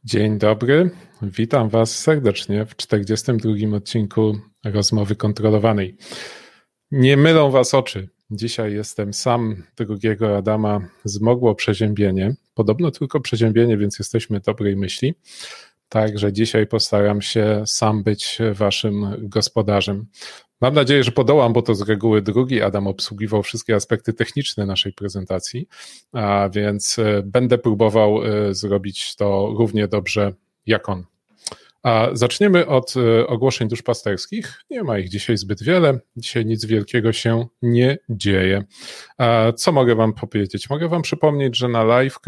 Dzień dobry, witam Was serdecznie w 42. odcinku Rozmowy Kontrolowanej. Nie mylą Was oczy, dzisiaj jestem sam, drugiego Adama zmogło przeziębienie, podobno tylko przeziębienie, więc jesteśmy dobrej myśli, także dzisiaj postaram się sam być Waszym gospodarzem. Mam nadzieję, że podołam, bo to z reguły drugi Adam obsługiwał wszystkie aspekty techniczne naszej prezentacji, a więc będę próbował zrobić to równie dobrze jak on. A zaczniemy od ogłoszeń duszpasterskich. Nie ma ich dzisiaj zbyt wiele. Dzisiaj nic wielkiego się nie dzieje. A co mogę Wam powiedzieć? Mogę Wam przypomnieć, że na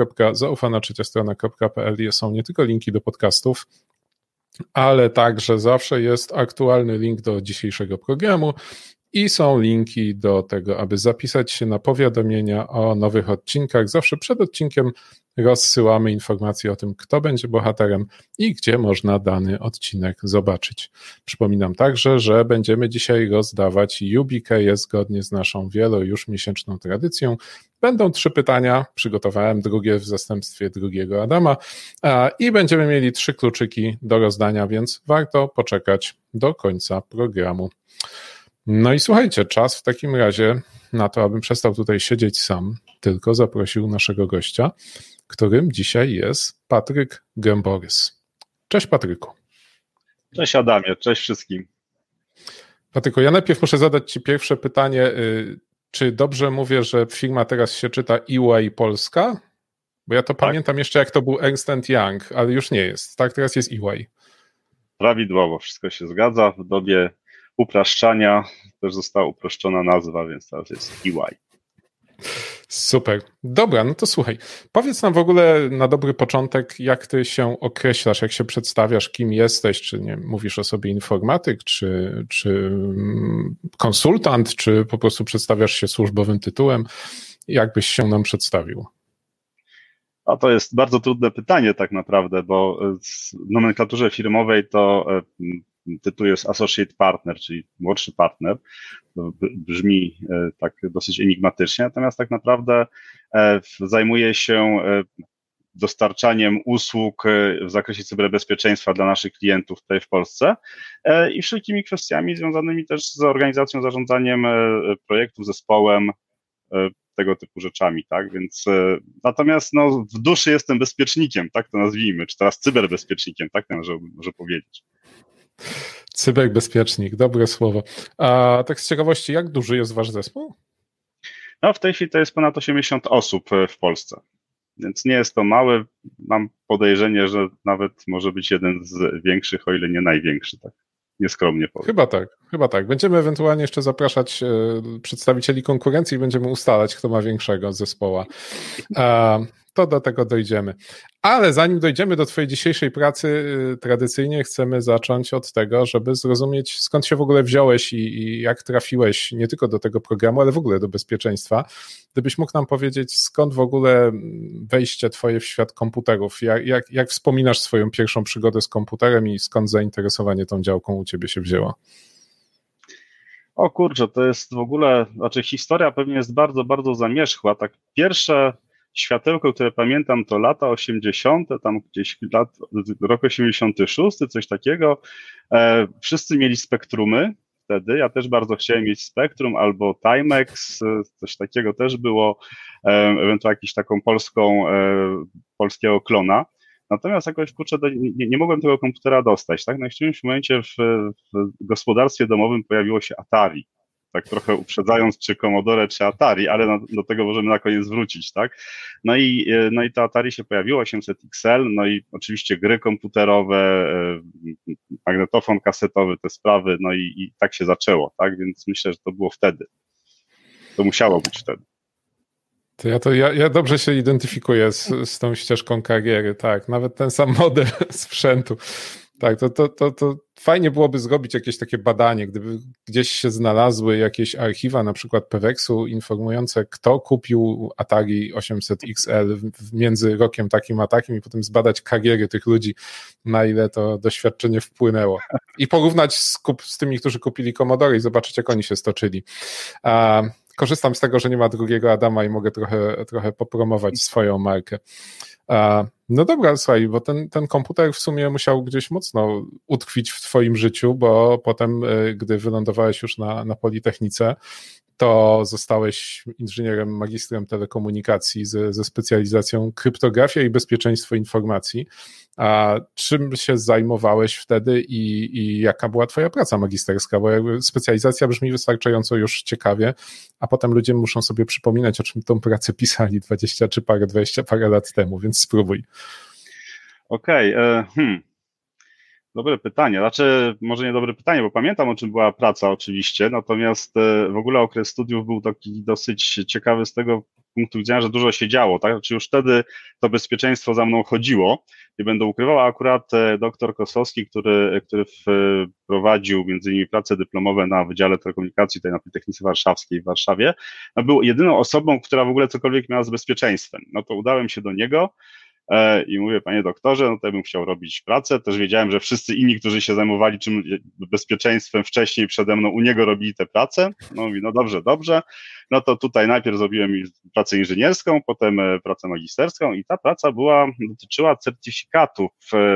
live.zaufanatrzecia-strona.pl są nie tylko linki do podcastów, ale także zawsze jest aktualny link do dzisiejszego programu i są linki do tego, aby zapisać się na powiadomienia o nowych odcinkach. Zawsze przed odcinkiem rozsyłamy informacje o tym, kto będzie bohaterem i gdzie można dany odcinek zobaczyć. Przypominam także, że będziemy dzisiaj rozdawać UBKS zgodnie z naszą już miesięczną tradycją. Będą 3 pytania, przygotowałem drugie w zastępstwie drugiego Adama i będziemy mieli 3 kluczyki do rozdania, więc warto poczekać do końca programu. No i słuchajcie, czas w takim razie na to, abym przestał tutaj siedzieć sam, tylko zaprosił naszego gościa, którym dzisiaj jest Patryk Gęborys. Cześć Patryku. Cześć Adamie, cześć wszystkim. Patryku, ja najpierw muszę zadać Ci pierwsze pytanie. Czy dobrze mówię, że firma teraz się czyta EY Polska? Bo ja to pamiętam jeszcze, jak to był Ernst & Young, ale już nie jest, tak? Teraz jest EY. Prawidłowo, wszystko się zgadza. W dobie upraszczania też została uproszczona nazwa, więc teraz jest EY. Super. Dobra, no to słuchaj, powiedz nam w ogóle na dobry początek, jak ty się określasz, jak się przedstawiasz, kim jesteś, czy nie mówisz o sobie informatyk, czy konsultant, czy po prostu przedstawiasz się służbowym tytułem, jak byś się nam przedstawił? A to jest bardzo trudne pytanie tak naprawdę, bo w nomenklaturze firmowej to tytuł jest Associate Partner, czyli młodszy partner. To brzmi tak dosyć enigmatycznie, natomiast tak naprawdę zajmuję się dostarczaniem usług w zakresie cyberbezpieczeństwa dla naszych klientów tutaj w Polsce i wszelkimi kwestiami związanymi też z organizacją, zarządzaniem projektów, zespołem, tego typu rzeczami, tak, więc natomiast no, w duszy jestem bezpiecznikiem, tak to nazwijmy, czy teraz cyberbezpiecznikiem, tak może powiedzieć. Cyberbezpiecznik, dobre słowo. A tak z ciekawości, jak duży jest wasz zespół? No w tej chwili to jest ponad 80 osób w Polsce, więc nie jest to małe, mam podejrzenie, że nawet może być jeden z większych, o ile nie największy, tak nieskromnie powiem. Chyba tak. Będziemy ewentualnie jeszcze zapraszać przedstawicieli konkurencji i będziemy ustalać, kto ma większego zespołu. To do tego dojdziemy. Ale zanim dojdziemy do twojej dzisiejszej pracy, tradycyjnie chcemy zacząć od tego, żeby zrozumieć, skąd się w ogóle wziąłeś i jak trafiłeś nie tylko do tego programu, ale w ogóle do bezpieczeństwa. Gdybyś mógł nam powiedzieć, skąd w ogóle wejście twoje w świat komputerów? Jak wspominasz swoją pierwszą przygodę z komputerem i skąd zainteresowanie tą działką u ciebie się wzięło? O kurczę, to jest w ogóle, historia pewnie jest bardzo, bardzo zamierzchła. Tak pierwsze światełko, które pamiętam, to lata 80., tam gdzieś rok 86, coś takiego. Wszyscy mieli spektrumy wtedy, ja też bardzo chciałem mieć spektrum albo Timex, coś takiego też było, ewentualnie jakąś taką polskiego klona. Natomiast jakoś, kurczę, nie mogłem tego komputera dostać, tak? No i w którymś momencie w gospodarstwie domowym pojawiło się Atari. Tak trochę uprzedzając, czy Commodore, czy Atari, ale do tego możemy na koniec wrócić, tak? No i to Atari się pojawiło, 800 XL, no i oczywiście gry komputerowe, magnetofon kasetowy, te sprawy, no i tak się zaczęło, tak? Więc myślę, że to było wtedy. To musiało być wtedy. Ja dobrze się identyfikuję z tą ścieżką kariery, tak, nawet ten sam model sprzętu. Tak, to fajnie byłoby zrobić jakieś takie badanie, gdyby gdzieś się znalazły jakieś archiwa, na przykład Peweksu, informujące, kto kupił Atari 800 XL między rokiem takim a takim i potem zbadać kariery tych ludzi, na ile to doświadczenie wpłynęło. I porównać z tymi, którzy kupili Commodore i zobaczyć, jak oni się stoczyli. Korzystam z tego, że nie ma drugiego Adama i mogę trochę popromować swoją markę. No dobra, słuchaj, bo ten komputer w sumie musiał gdzieś mocno utkwić w twoim życiu, bo potem, gdy wylądowałeś już na Politechnice, to zostałeś inżynierem, magistrem telekomunikacji ze specjalizacją kryptografia i bezpieczeństwo informacji. A czym się zajmowałeś wtedy i jaka była twoja praca magisterska? Bo jakby specjalizacja brzmi wystarczająco już ciekawie, a potem ludzie muszą sobie przypominać, o czym tą pracę pisali 20 parę lat temu, więc spróbuj. Okej, dobre pytanie. Znaczy, może nie dobre pytanie, bo pamiętam, o czym była praca oczywiście, natomiast w ogóle okres studiów był taki dosyć ciekawy z tego punktu widzenia, że dużo się działo, tak? Znaczy już wtedy to bezpieczeństwo za mną chodziło, nie będę ukrywał, a akurat doktor Kosowski, który prowadził między innymi prace dyplomowe na Wydziale Telekomunikacji tutaj na Politechnice Warszawskiej w Warszawie, no, był jedyną osobą, która w ogóle cokolwiek miała z bezpieczeństwem. No to udałem się do niego i mówię, panie doktorze, no to ja bym chciał robić pracę. Też wiedziałem, że wszyscy inni, którzy się zajmowali czym bezpieczeństwem wcześniej przede mną, u niego robili tę pracę. No mówi, no dobrze, dobrze. No to tutaj najpierw zrobiłem pracę inżynierską, potem pracę magisterską i ta praca dotyczyła certyfikatów.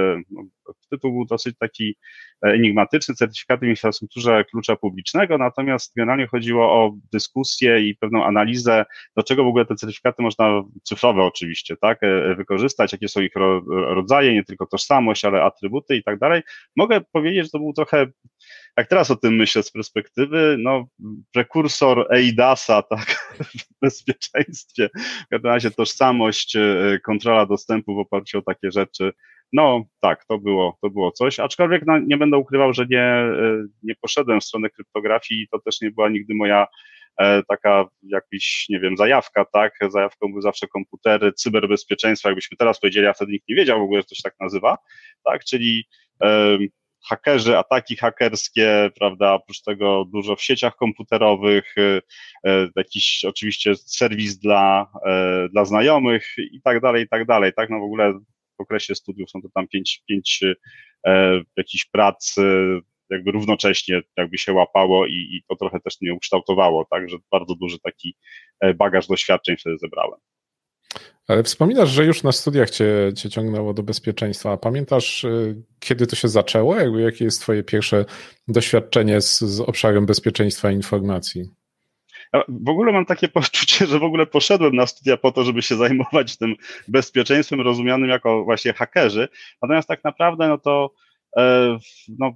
Tytuł był dosyć taki enigmatyczny, certyfikaty w infrastrukturze klucza publicznego, natomiast generalnie chodziło o dyskusję i pewną analizę, do czego w ogóle te certyfikaty można, cyfrowe oczywiście, tak, wykorzystać, jakie są ich rodzaje, nie tylko tożsamość, ale atrybuty i tak dalej. Mogę powiedzieć, że to był trochę, jak teraz o tym myślę z perspektywy, no prekursor eIDAS-a, tak, w bezpieczeństwie, w każdym razie tożsamość, kontrola dostępu w oparciu o takie rzeczy. No tak, to było coś, aczkolwiek no, nie będę ukrywał, że nie poszedłem w stronę kryptografii i to też nie była nigdy moja taka jakaś, nie wiem, zajawka, tak, zajawką były zawsze komputery, cyberbezpieczeństwo, jakbyśmy teraz powiedzieli, a wtedy nikt nie wiedział w ogóle, że to się tak nazywa, tak, czyli hakerzy, ataki hakerskie, prawda, oprócz tego dużo w sieciach komputerowych, jakiś oczywiście serwis dla znajomych i tak dalej, tak, no w ogóle w okresie studiów są to tam pięć jakichś prac jakby równocześnie jakby się łapało i to trochę też mnie ukształtowało, tak, że bardzo duży taki bagaż doświadczeń wtedy zebrałem. Ale wspominasz, że już na studiach cię ciągnęło do bezpieczeństwa. A pamiętasz, kiedy to się zaczęło? Jakby jakie jest twoje pierwsze doświadczenie z obszarem bezpieczeństwa informacji? W ogóle mam takie poczucie, że w ogóle poszedłem na studia po to, żeby się zajmować tym bezpieczeństwem rozumianym jako właśnie hakerzy, natomiast tak naprawdę no to no,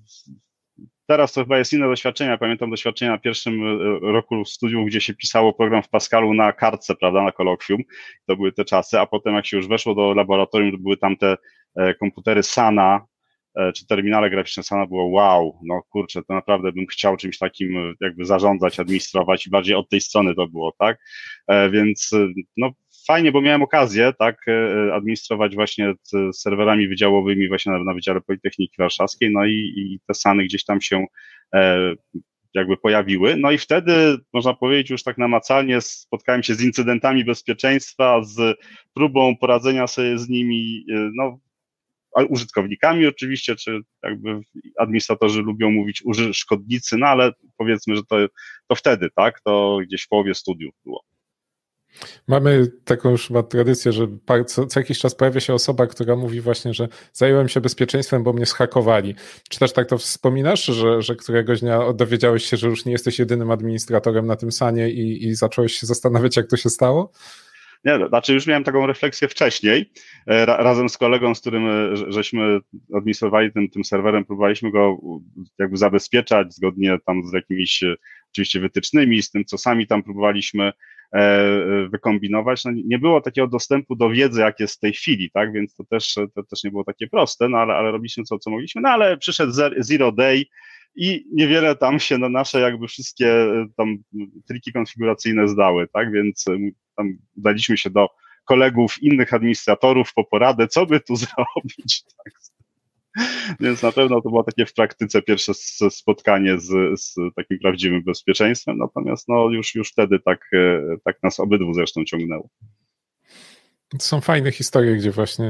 teraz to chyba jest inne doświadczenie. Pamiętam doświadczenia na pierwszym roku studiów, gdzie się pisało program w Pascalu na kartce, prawda, na kolokwium. To były te czasy, a potem jak się już weszło do laboratorium, to były tam te komputery SANA, czy terminale graficzne SANA, było wow, no kurczę, to naprawdę bym chciał czymś takim jakby zarządzać, administrować i bardziej od tej strony to było, tak? Więc no fajnie, bo miałem okazję, tak, administrować właśnie serwerami wydziałowymi właśnie na Wydziale Politechniki Warszawskiej, no i te SANy gdzieś tam się jakby pojawiły. No i wtedy, można powiedzieć, już tak namacalnie spotkałem się z incydentami bezpieczeństwa, z próbą poradzenia sobie z nimi, no, użytkownikami oczywiście, czy jakby administratorzy lubią mówić szkodnicy, no ale powiedzmy, że to wtedy, tak, to gdzieś w połowie studiów było. Mamy taką już chyba tradycję, że co jakiś czas pojawia się osoba, która mówi właśnie, że zająłem się bezpieczeństwem, bo mnie zhakowali. Czy też tak to wspominasz, że któregoś dnia dowiedziałeś się, że już nie jesteś jedynym administratorem na tym SANie i zacząłeś się zastanawiać, jak to się stało? Nie, znaczy już miałem taką refleksję wcześniej, razem z kolegą, z którym żeśmy administrowali tym serwerem, próbowaliśmy go jakby zabezpieczać zgodnie tam z jakimiś oczywiście wytycznymi, z tym, co sami tam próbowaliśmy wykombinować. No, nie było takiego dostępu do wiedzy, jak jest w tej chwili, tak, więc to też nie było takie proste, no ale robiliśmy co mogliśmy, no ale przyszedł Zero Day i niewiele tam się na nasze jakby wszystkie tam triki konfiguracyjne zdały, tak, więc tam udaliśmy się do kolegów, innych administratorów po poradę, co by tu zrobić, tak. Więc na pewno to było takie w praktyce pierwsze spotkanie z takim prawdziwym bezpieczeństwem, natomiast no już wtedy tak nas obydwu zresztą ciągnęło. To są fajne historie, gdzie właśnie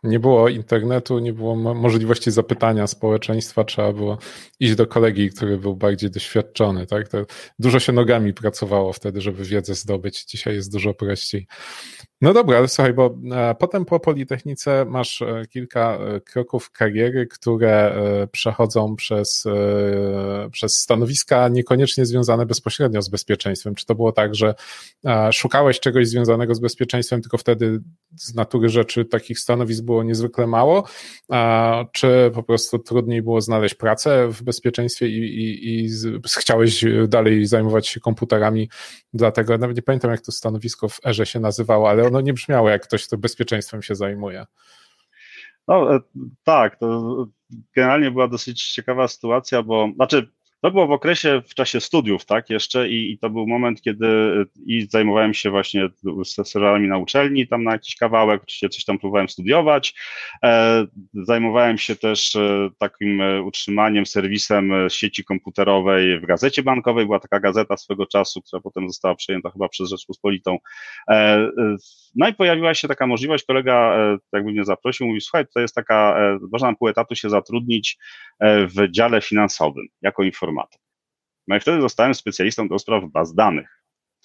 Nie było internetu, nie było możliwości zapytania społeczeństwa, trzeba było iść do kolegi, który był bardziej doświadczony, tak? To dużo się nogami pracowało wtedy, żeby wiedzę zdobyć. Dzisiaj jest dużo prościej. No dobra, ale słuchaj, bo potem po Politechnice masz kilka kroków kariery, które przechodzą przez stanowiska niekoniecznie związane bezpośrednio z bezpieczeństwem. Czy to było tak, że szukałeś czegoś związanego z bezpieczeństwem, tylko wtedy z natury rzeczy takich stanowisk było niezwykle mało, czy po prostu trudniej było znaleźć pracę w bezpieczeństwie i chciałeś dalej zajmować się komputerami, dlatego nawet nie pamiętam, jak to stanowisko w erze się nazywało, ale ono nie brzmiało, jak ktoś, kto bezpieczeństwem się zajmuje. No tak, to generalnie była dosyć ciekawa sytuacja, bo to było w czasie studiów, tak, jeszcze i to był moment, kiedy i zajmowałem się właśnie serwerami na uczelni, tam na jakiś kawałek, oczywiście coś tam próbowałem studiować, zajmowałem się też takim utrzymaniem, serwisem sieci komputerowej w Gazecie Bankowej, była taka gazeta swego czasu, która potem została przejęta chyba przez Rzeczpospolitą. No i pojawiła się taka możliwość, kolega jakby mnie zaprosił, mówił, słuchaj, to jest taka, można na pół etatu się zatrudnić w dziale finansowym jako informatyk. No i wtedy zostałem specjalistą do spraw baz danych.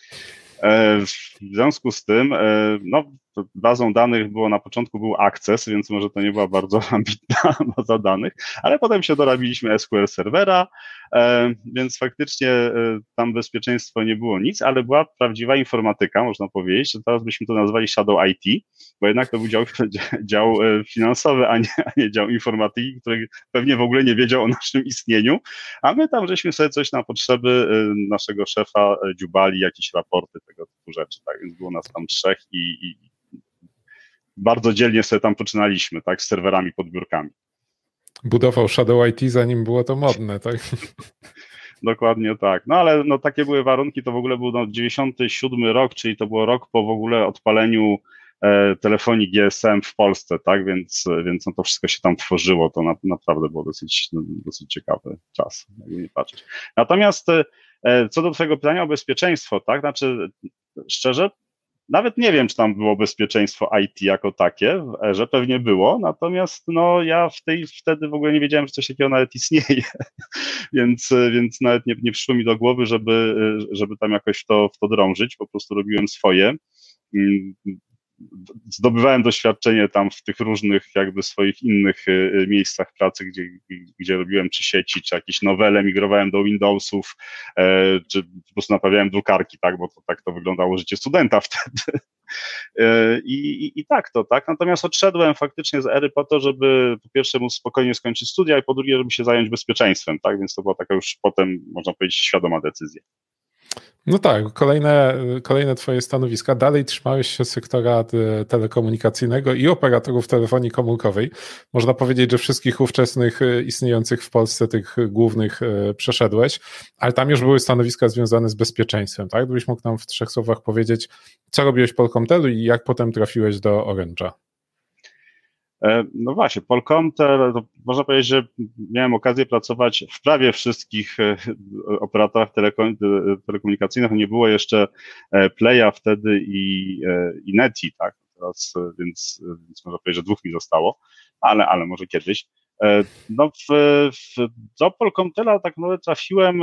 W związku z tym, no, bazą danych na początku był Access, więc może to nie była bardzo ambitna baza danych, ale potem się dorabiliśmy SQL Servera, więc faktycznie tam bezpieczeństwo nie było nic, ale była prawdziwa informatyka, można powiedzieć. Teraz byśmy to nazwali Shadow IT, bo jednak to był dział finansowy, a nie dział informatyki, który pewnie w ogóle nie wiedział o naszym istnieniu, a my tam żeśmy sobie coś na potrzeby naszego szefa dziubali, jakieś raporty, tego typu rzeczy, tak, więc było nas tam 3 i bardzo dzielnie sobie tam poczynaliśmy, tak, z serwerami pod biurkami. Budował Shadow IT, zanim było to modne, tak? Dokładnie tak. No ale no, takie były warunki, to w ogóle był 97 rok, czyli to było rok po w ogóle odpaleniu telefonii GSM w Polsce, tak, więc no, to wszystko się tam tworzyło, to naprawdę było dosyć ciekawy czas, jakby nie patrzeć. Natomiast co do twojego pytania o bezpieczeństwo, tak, znaczy szczerze, nawet nie wiem, czy tam było bezpieczeństwo IT jako takie, w erze pewnie było, natomiast no ja wtedy w ogóle nie wiedziałem, że coś takiego nawet istnieje, więc nawet nie przyszło mi do głowy, żeby tam jakoś w to drążyć, po prostu robiłem swoje. Zdobywałem doświadczenie tam w tych różnych jakby swoich innych miejscach pracy, gdzie robiłem czy sieci, czy jakieś nowele, migrowałem do Windowsów, czy po prostu naprawiałem drukarki, tak, bo tak to wyglądało życie studenta wtedy. I tak. Natomiast odszedłem faktycznie z ery po to, żeby po pierwsze móc spokojnie skończyć studia i po drugie, żeby się zająć bezpieczeństwem, tak, więc to była taka już potem, można powiedzieć, świadoma decyzja. No tak, kolejne twoje stanowiska. Dalej trzymałeś się sektora telekomunikacyjnego i operatorów telefonii komórkowej. Można powiedzieć, że wszystkich ówczesnych istniejących w Polsce tych głównych przeszedłeś, ale tam już były stanowiska związane z bezpieczeństwem, tak? Gdybyś mógł nam w 3 słowach powiedzieć, co robiłeś w Polkomtelu i jak potem trafiłeś do Orange'a? No właśnie, Polkomtel, to można powiedzieć, że miałem okazję pracować w prawie wszystkich operatorach telekomunikacyjnych. Nie było jeszcze Playa wtedy i Neti, tak, teraz, więc można powiedzieć, że 2 mi zostało, ale może kiedyś. No do Polkomtela tak naprawdę trafiłem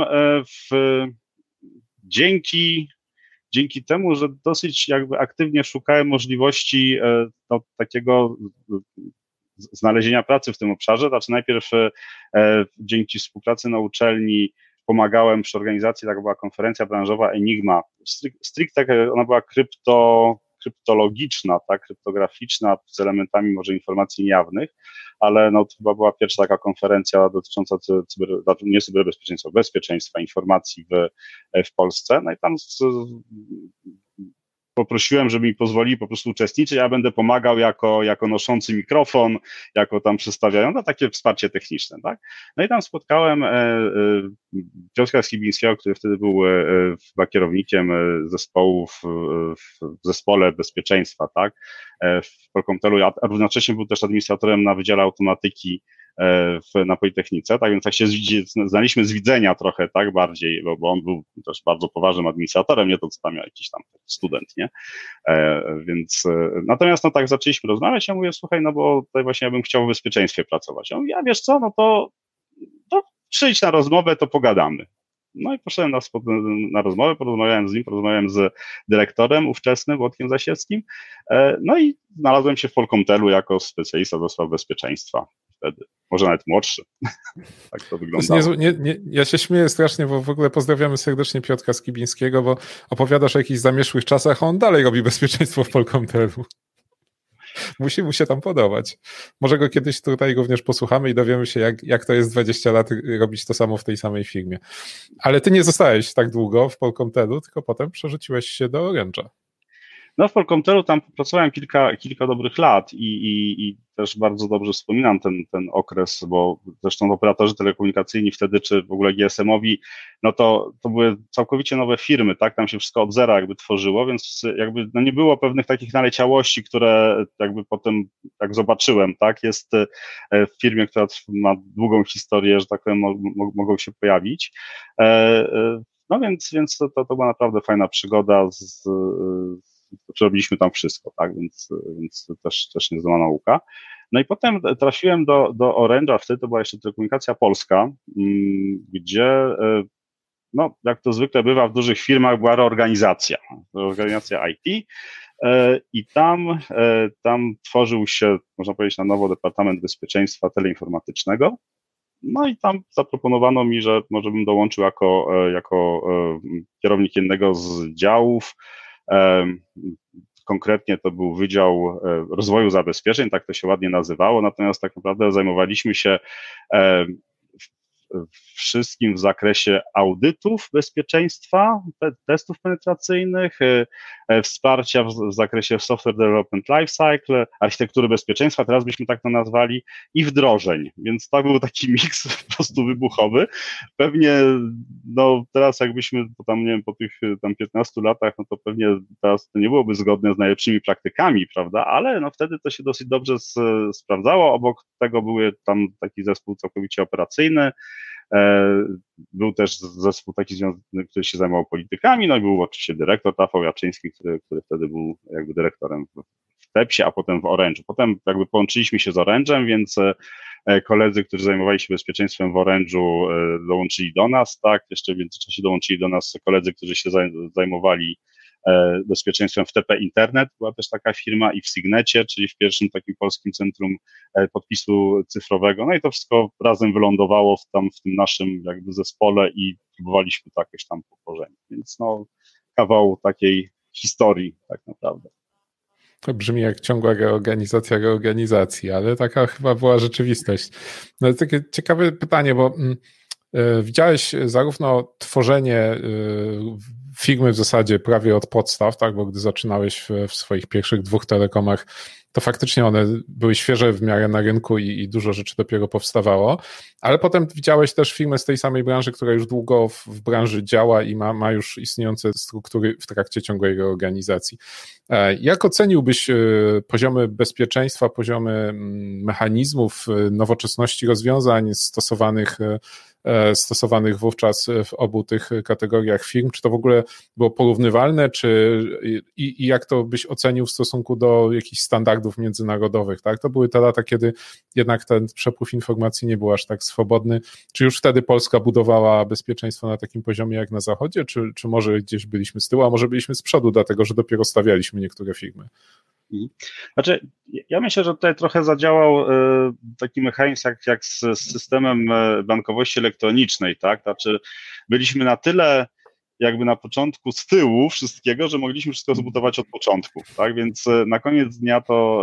dzięki temu, że dosyć jakby aktywnie szukałem możliwości takiego znalezienia pracy w tym obszarze. Znaczy najpierw dzięki współpracy na uczelni pomagałem przy organizacji, taka była konferencja branżowa Enigma. Stricte ona była kryptologiczna, tak, kryptograficzna, z elementami może informacji niejawnych, ale no, to chyba była pierwsza taka konferencja dotycząca nie cyberbezpieczeństwa, bezpieczeństwa informacji w Polsce. No i tam poprosiłem, żeby mi pozwolili po prostu uczestniczyć, ja będę pomagał jako noszący mikrofon, jako tam przedstawiający, takie wsparcie techniczne, tak? No i tam spotkałem Piotra Skibińskiego, który wtedy był kierownikiem zespołu w zespole bezpieczeństwa, tak? W Polkomtelu, a równocześnie był też administratorem na Wydziale Automatyki na Politechnice, tak więc tak się znaliśmy z widzenia trochę, tak, bardziej, bo on był też bardzo poważnym administratorem, nie to co tam jakiś tam student, nie? Więc natomiast no tak zaczęliśmy rozmawiać, ja mówię, słuchaj, no bo tutaj właśnie ja bym chciał w bezpieczeństwie pracować. On mówi, ja wiesz co, no to przyjdź na rozmowę, to pogadamy. No i poszedłem na rozmowę, porozmawiałem z dyrektorem ówczesnym, Włodkiem Zasieckim, no i znalazłem się w Polkomtelu jako specjalista do spraw bezpieczeństwa wtedy, może nawet młodszy. Tak to wyglądało. Ja się śmieję strasznie, bo w ogóle pozdrawiamy serdecznie Piotra Skibińskiego, bo opowiadasz o jakichś zamieszłych czasach, a on dalej robi bezpieczeństwo w Polkomtelu. Musi mu się tam podobać. Może go kiedyś tutaj również posłuchamy i dowiemy się, jak to jest 20 lat robić to samo w tej samej firmie. Ale ty nie zostałeś tak długo w Polkomtelu, tylko potem przerzuciłeś się do Orange'a. No w Polkomtelu tam pracowałem kilka dobrych lat i też bardzo dobrze wspominam ten okres, bo zresztą operatorzy telekomunikacyjni wtedy, czy w ogóle GSM-owi, no to były całkowicie nowe firmy, tak, tam się wszystko od zera jakby tworzyło, więc jakby no nie było pewnych takich naleciałości, które jakby potem tak zobaczyłem, tak, jest w firmie, która ma długą historię, że tak powiem, mogą się pojawić. No więc to była naprawdę fajna przygoda robiliśmy tam wszystko, tak, więc to też niezła nauka. No i potem trafiłem do Orange'a, wtedy to była jeszcze Telekomunikacja Polska, gdzie, no, jak to zwykle bywa w dużych firmach, była reorganizacja IT i tam tworzył się, można powiedzieć, na nowo Departament Bezpieczeństwa Teleinformatycznego. No i tam zaproponowano mi, że może bym dołączył jako kierownik jednego z działów. Konkretnie to był Wydział Rozwoju Zabezpieczeń, tak to się ładnie nazywało, natomiast tak naprawdę zajmowaliśmy się wszystkim w zakresie audytów bezpieczeństwa, testów penetracyjnych, wsparcia w zakresie Software Development Lifecycle, architektury bezpieczeństwa, teraz byśmy tak to nazwali, i wdrożeń, więc to był taki miks po prostu wybuchowy. Pewnie, no teraz jakbyśmy tam, nie wiem, po tych tam 15 latach, no to pewnie teraz to nie byłoby zgodne z najlepszymi praktykami, prawda, ale no wtedy to się dosyć dobrze sprawdzało, obok tego były tam taki zespół całkowicie operacyjny, był też zespół taki związany, który się zajmował politykami, no i był oczywiście dyrektor Rafał Jaczyński, który wtedy był jakby dyrektorem w Tepsie, a potem w Orange'u. Potem jakby połączyliśmy się z Orange'em, więc koledzy, którzy zajmowali się bezpieczeństwem w Orange'u, dołączyli do nas, tak, jeszcze w międzyczasie dołączyli do nas koledzy, którzy się zajmowali bezpieczeństwem w TP Internet, była też taka firma, i w Signecie, czyli w pierwszym takim polskim centrum podpisu cyfrowego. No i to wszystko razem wylądowało w tym naszym jakby zespole i próbowaliśmy to jakoś tam położenie. Więc no, kawał takiej historii tak naprawdę. To brzmi jak ciągła reorganizacji, ale taka chyba była rzeczywistość. No, takie ciekawe pytanie, bo widziałeś zarówno tworzenie firmy w zasadzie prawie od podstaw, tak, bo gdy zaczynałeś w swoich pierwszych 2 telekomach, to faktycznie one były świeże w miarę na rynku i dużo rzeczy dopiero powstawało, ale potem widziałeś też firmę z tej samej branży, która już długo w branży działa i ma już istniejące struktury w trakcie ciągłej reorganizacji. Jak oceniłbyś poziomy bezpieczeństwa, poziomy mechanizmów, nowoczesności rozwiązań stosowanych wówczas w obu tych kategoriach firm? Czy to w ogóle było porównywalne, i jak to byś ocenił w stosunku do jakichś standardów międzynarodowych, tak? To były te lata, kiedy jednak ten przepływ informacji nie był aż tak swobodny. Czy już wtedy Polska budowała bezpieczeństwo na takim poziomie jak na Zachodzie, czy może gdzieś byliśmy z tyłu, a może byliśmy z przodu, dlatego że dopiero stawialiśmy niektóre firmy? Znaczy, ja myślę, że tutaj trochę zadziałał taki mechanizm jak z systemem bankowości elektronicznej, tak? Znaczy, byliśmy na tyle jakby na początku z tyłu wszystkiego, że mogliśmy wszystko zbudować od początku, tak? Więc na koniec dnia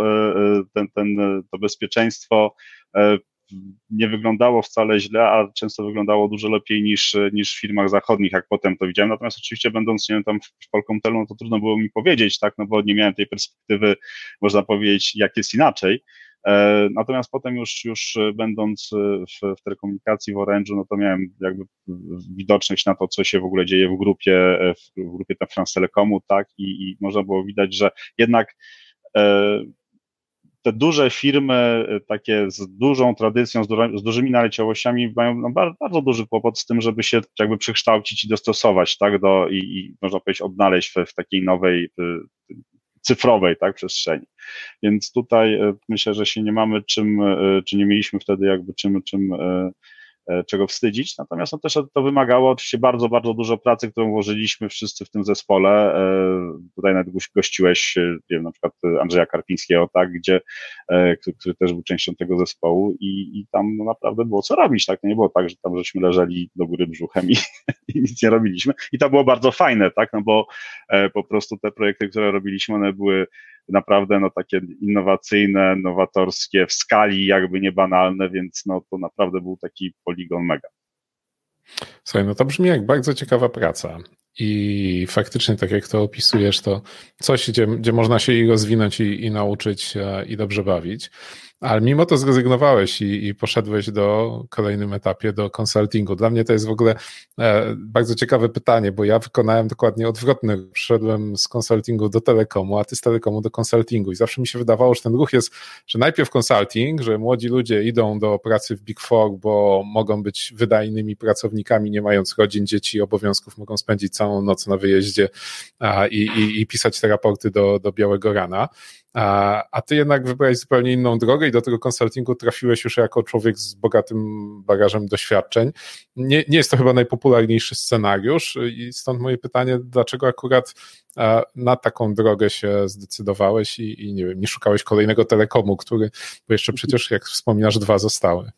to bezpieczeństwo nie wyglądało wcale źle, a często wyglądało dużo lepiej niż w firmach zachodnich, jak potem to widziałem. Natomiast oczywiście będąc, nie wiem, tam w Polkomtelu, no to trudno było mi powiedzieć, tak, no bo nie miałem tej perspektywy, można powiedzieć, jak jest inaczej. Natomiast potem już będąc w telekomunikacji w Orange'u, no to miałem jakby widoczność na to, co się w ogóle dzieje w grupie France Telekomu, tak, i można było widać, że jednak te duże firmy, takie z dużą tradycją, z dużymi naleciałościami mają bardzo duży kłopot z tym, żeby się jakby przekształcić i dostosować, tak, i można powiedzieć odnaleźć w takiej nowej cyfrowej, tak, przestrzeni. Więc tutaj myślę, że się nie mamy czy nie mieliśmy wtedy jakby czego wstydzić, natomiast też to wymagało oczywiście bardzo, bardzo dużo pracy, którą włożyliśmy wszyscy w tym zespole. Tutaj nawet gościłeś, nie wiem, na przykład Andrzeja Karpińskiego, tak, który też był częścią tego zespołu i tam naprawdę było co robić, tak, to nie było tak, że tam żeśmy leżeli do góry brzuchem i nic nie robiliśmy i to było bardzo fajne, tak, no bo po prostu te projekty, które robiliśmy, one były naprawdę no takie innowacyjne, nowatorskie, w skali jakby niebanalne, więc no to naprawdę był taki poligon mega. Słuchaj, no to brzmi jak bardzo ciekawa praca i faktycznie tak jak to opisujesz, to coś, gdzie można się i rozwinąć i nauczyć i dobrze bawić. Ale mimo to zrezygnowałeś i poszedłeś do kolejnym etapie, do konsultingu. Dla mnie to jest w ogóle bardzo ciekawe pytanie, bo ja wykonałem dokładnie odwrotny. Przyszedłem z konsultingu do telekomu, a ty z telekomu do konsultingu. I zawsze mi się wydawało, że ten ruch jest, że najpierw konsulting, że młodzi ludzie idą do pracy w Big Four, bo mogą być wydajnymi pracownikami, nie mając rodzin, dzieci i obowiązków, mogą spędzić całą noc na wyjeździe i pisać te raporty do białego rana. A ty jednak wybrałeś zupełnie inną drogę i do tego konsultingu trafiłeś już jako człowiek z bogatym bagażem doświadczeń. Nie jest to chyba najpopularniejszy scenariusz i stąd moje pytanie, dlaczego akurat na taką drogę się zdecydowałeś i nie wiem, nie szukałeś kolejnego telekomu, bo jeszcze przecież, jak wspominasz, 2 zostały.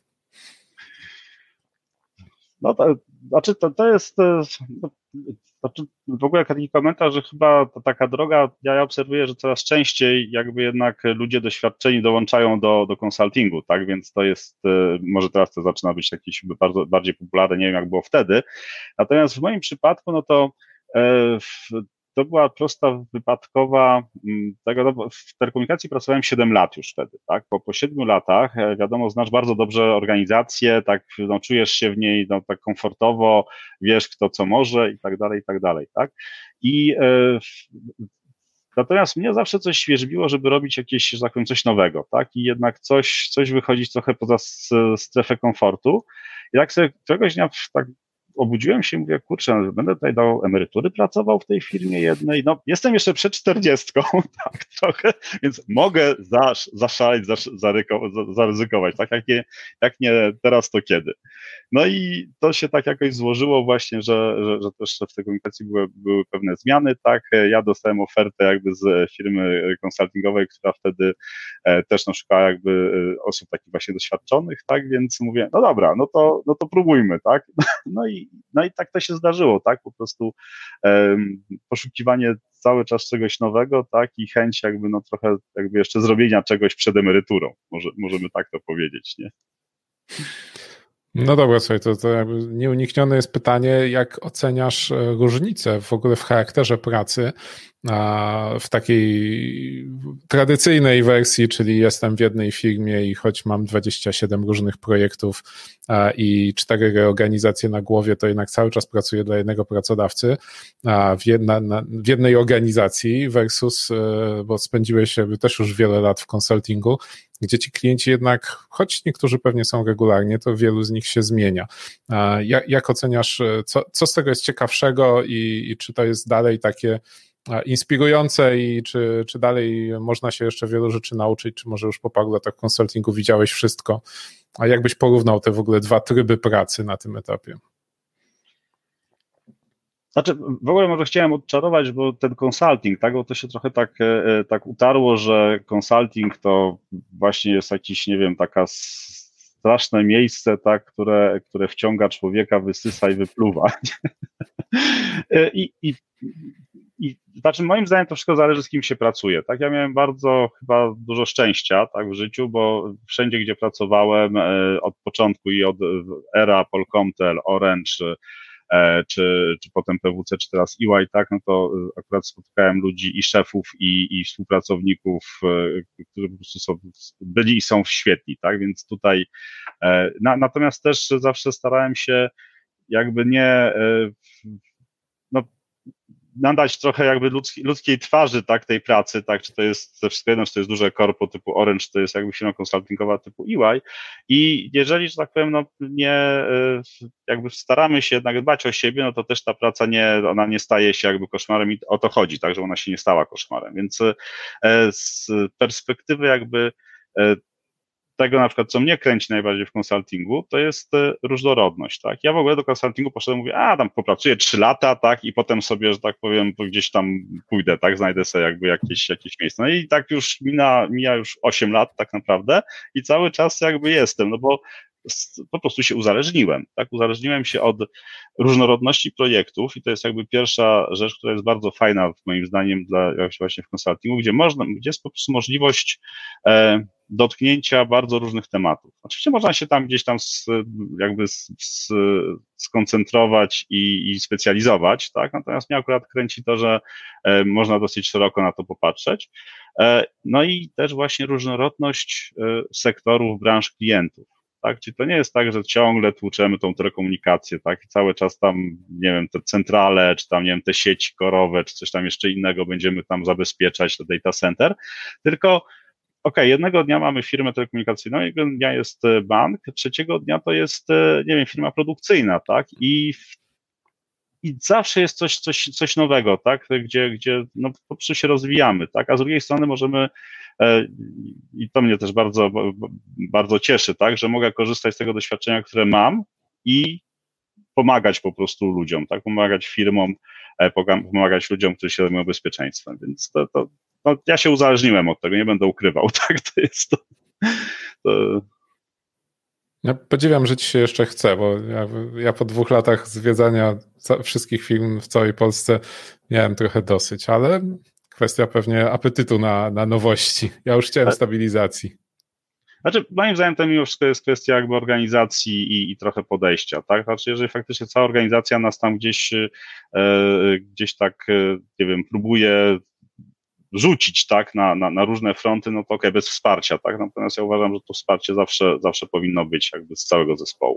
No to znaczy to jest znaczy w ogóle taki komentarz, że chyba to taka droga, ja obserwuję, że coraz częściej jakby jednak ludzie doświadczeni dołączają do konsultingu, tak, więc to jest, może teraz to zaczyna być jakieś bardzo bardziej popularne, nie wiem jak było wtedy, natomiast w moim przypadku, no to to była prosta wypadkowa tego, no w telekomunikacji pracowałem 7 lat już wtedy, tak, po 7 latach, wiadomo, znasz bardzo dobrze organizację, tak, no, czujesz się w niej, no, tak komfortowo, wiesz kto co może i tak dalej, tak, i natomiast mnie zawsze coś świeżbiło, żeby robić jakieś, że tak powiem, coś nowego, tak, i jednak coś wychodzić trochę poza strefę komfortu i tak sobie któregoś dnia tak obudziłem się i mówię, kurczę, będę tutaj do emerytury pracował w tej firmie jednej, no jestem jeszcze przed 40, tak trochę, więc mogę zaszaleć, zaryzykować, tak jak nie teraz, to kiedy. No i to się tak jakoś złożyło właśnie, że też w tej komunikacji były pewne zmiany, tak, ja dostałem ofertę jakby z firmy konsultingowej, która wtedy też no, szukała jakby osób takich właśnie doświadczonych, tak, więc mówię, no dobra, no to próbujmy, tak, no i tak to się zdarzyło, tak, po prostu poszukiwanie cały czas czegoś nowego, tak, i chęć jakby no trochę jakby jeszcze zrobienia czegoś przed emeryturą, możemy tak to powiedzieć, nie? No dobra, słuchaj, to jakby nieuniknione jest pytanie, jak oceniasz różnicę w ogóle w charakterze pracy w takiej tradycyjnej wersji, czyli jestem w jednej firmie i choć mam 27 różnych projektów i 4 reorganizacje na głowie, to jednak cały czas pracuję dla jednego pracodawcy w jednej organizacji versus, bo spędziłeś też już wiele lat w konsultingu, gdzie ci klienci jednak, choć niektórzy pewnie są regularnie, to wielu z nich się zmienia. Jak oceniasz, co z tego jest ciekawszego i czy to jest dalej takie inspirujące i czy dalej można się jeszcze wielu rzeczy nauczyć, czy może już po paru latach konsultingu widziałeś wszystko, a jakbyś porównał te w ogóle 2 tryby pracy na tym etapie? Znaczy, w ogóle może chciałem odczarować, bo ten consulting, tak, bo to się trochę tak utarło, że consulting to właśnie jest jakiś, nie wiem, taka straszne miejsce, tak, które wciąga człowieka, wysysa i wypluwa. I znaczy moim zdaniem to wszystko zależy, z kim się pracuje, tak, ja miałem bardzo chyba dużo szczęścia, tak, w życiu, bo wszędzie, gdzie pracowałem od początku i od era Polkomtel, Orange, czy potem PwC, czy teraz EY, tak, no to akurat spotkałem ludzi i szefów, i współpracowników, którzy po prostu byli i są świetni, tak, więc tutaj, natomiast też zawsze starałem się jakby nie, no, nadać trochę jakby ludzkiej twarzy, tak, tej pracy, tak, czy to jest ze wszystko jedno, czy to jest duże korpo typu Orange, czy to jest jakby firma konsultingowa typu EY i jeżeli, że tak powiem, no nie, jakby staramy się jednak dbać o siebie, no to też ta praca ona nie staje się jakby koszmarem i o to chodzi, tak, żeby ona się nie stała koszmarem, więc z perspektywy jakby tego na przykład, co mnie kręci najbardziej w konsultingu, to jest różnorodność, tak. Ja w ogóle do konsultingu poszedłem, mówię, tam popracuję 3 lata, tak, i potem sobie, że tak powiem, to gdzieś tam pójdę, tak, znajdę sobie jakby jakieś miejsce. No i tak już mija już 8 lat tak naprawdę i cały czas jakby jestem, no bo po prostu się uzależniłem, tak, uzależniłem się od różnorodności projektów i to jest jakby pierwsza rzecz, która jest bardzo fajna moim zdaniem właśnie w konsultingu, gdzie jest po prostu możliwość dotknięcia bardzo różnych tematów. Oczywiście można się tam gdzieś tam skoncentrować i specjalizować, tak? Natomiast mnie akurat kręci to, że można dosyć szeroko na to popatrzeć. No i też właśnie różnorodność sektorów, branż klientów. Tak? Czyli to nie jest tak, że ciągle tłuczemy tą telekomunikację, tak? I cały czas tam, nie wiem, te centrale, czy tam, nie wiem, te sieci korowe, czy coś tam jeszcze innego będziemy tam zabezpieczać, to data center, tylko jednego dnia mamy firmę telekomunikacyjną, jednego dnia jest bank, trzeciego dnia to jest, nie wiem, firma produkcyjna, tak? I zawsze jest coś nowego, tak? Gdzie no, po prostu się rozwijamy, tak? A z drugiej strony możemy, i to mnie też bardzo, bardzo cieszy, tak? Że mogę korzystać z tego doświadczenia, które mam i pomagać po prostu ludziom, tak? Pomagać firmom, pomagać ludziom, którzy się zajmują bezpieczeństwem, więc no, ja się uzależniłem od tego, nie będę ukrywał, tak? To jest to... Ja podziwiam, że ci się jeszcze chce, bo ja po 2 latach zwiedzania wszystkich firm w całej Polsce miałem trochę dosyć, ale kwestia pewnie apetytu na nowości. Ja już chciałem stabilizacji. Znaczy, moim zdaniem to mimo wszystko jest kwestia jakby organizacji i trochę podejścia, tak? Znaczy, jeżeli faktycznie cała organizacja nas tam gdzieś tak, nie wiem, próbuje rzucić, tak, na różne fronty, no to bez wsparcia, tak? Natomiast ja uważam, że to wsparcie zawsze powinno być jakby z całego zespołu.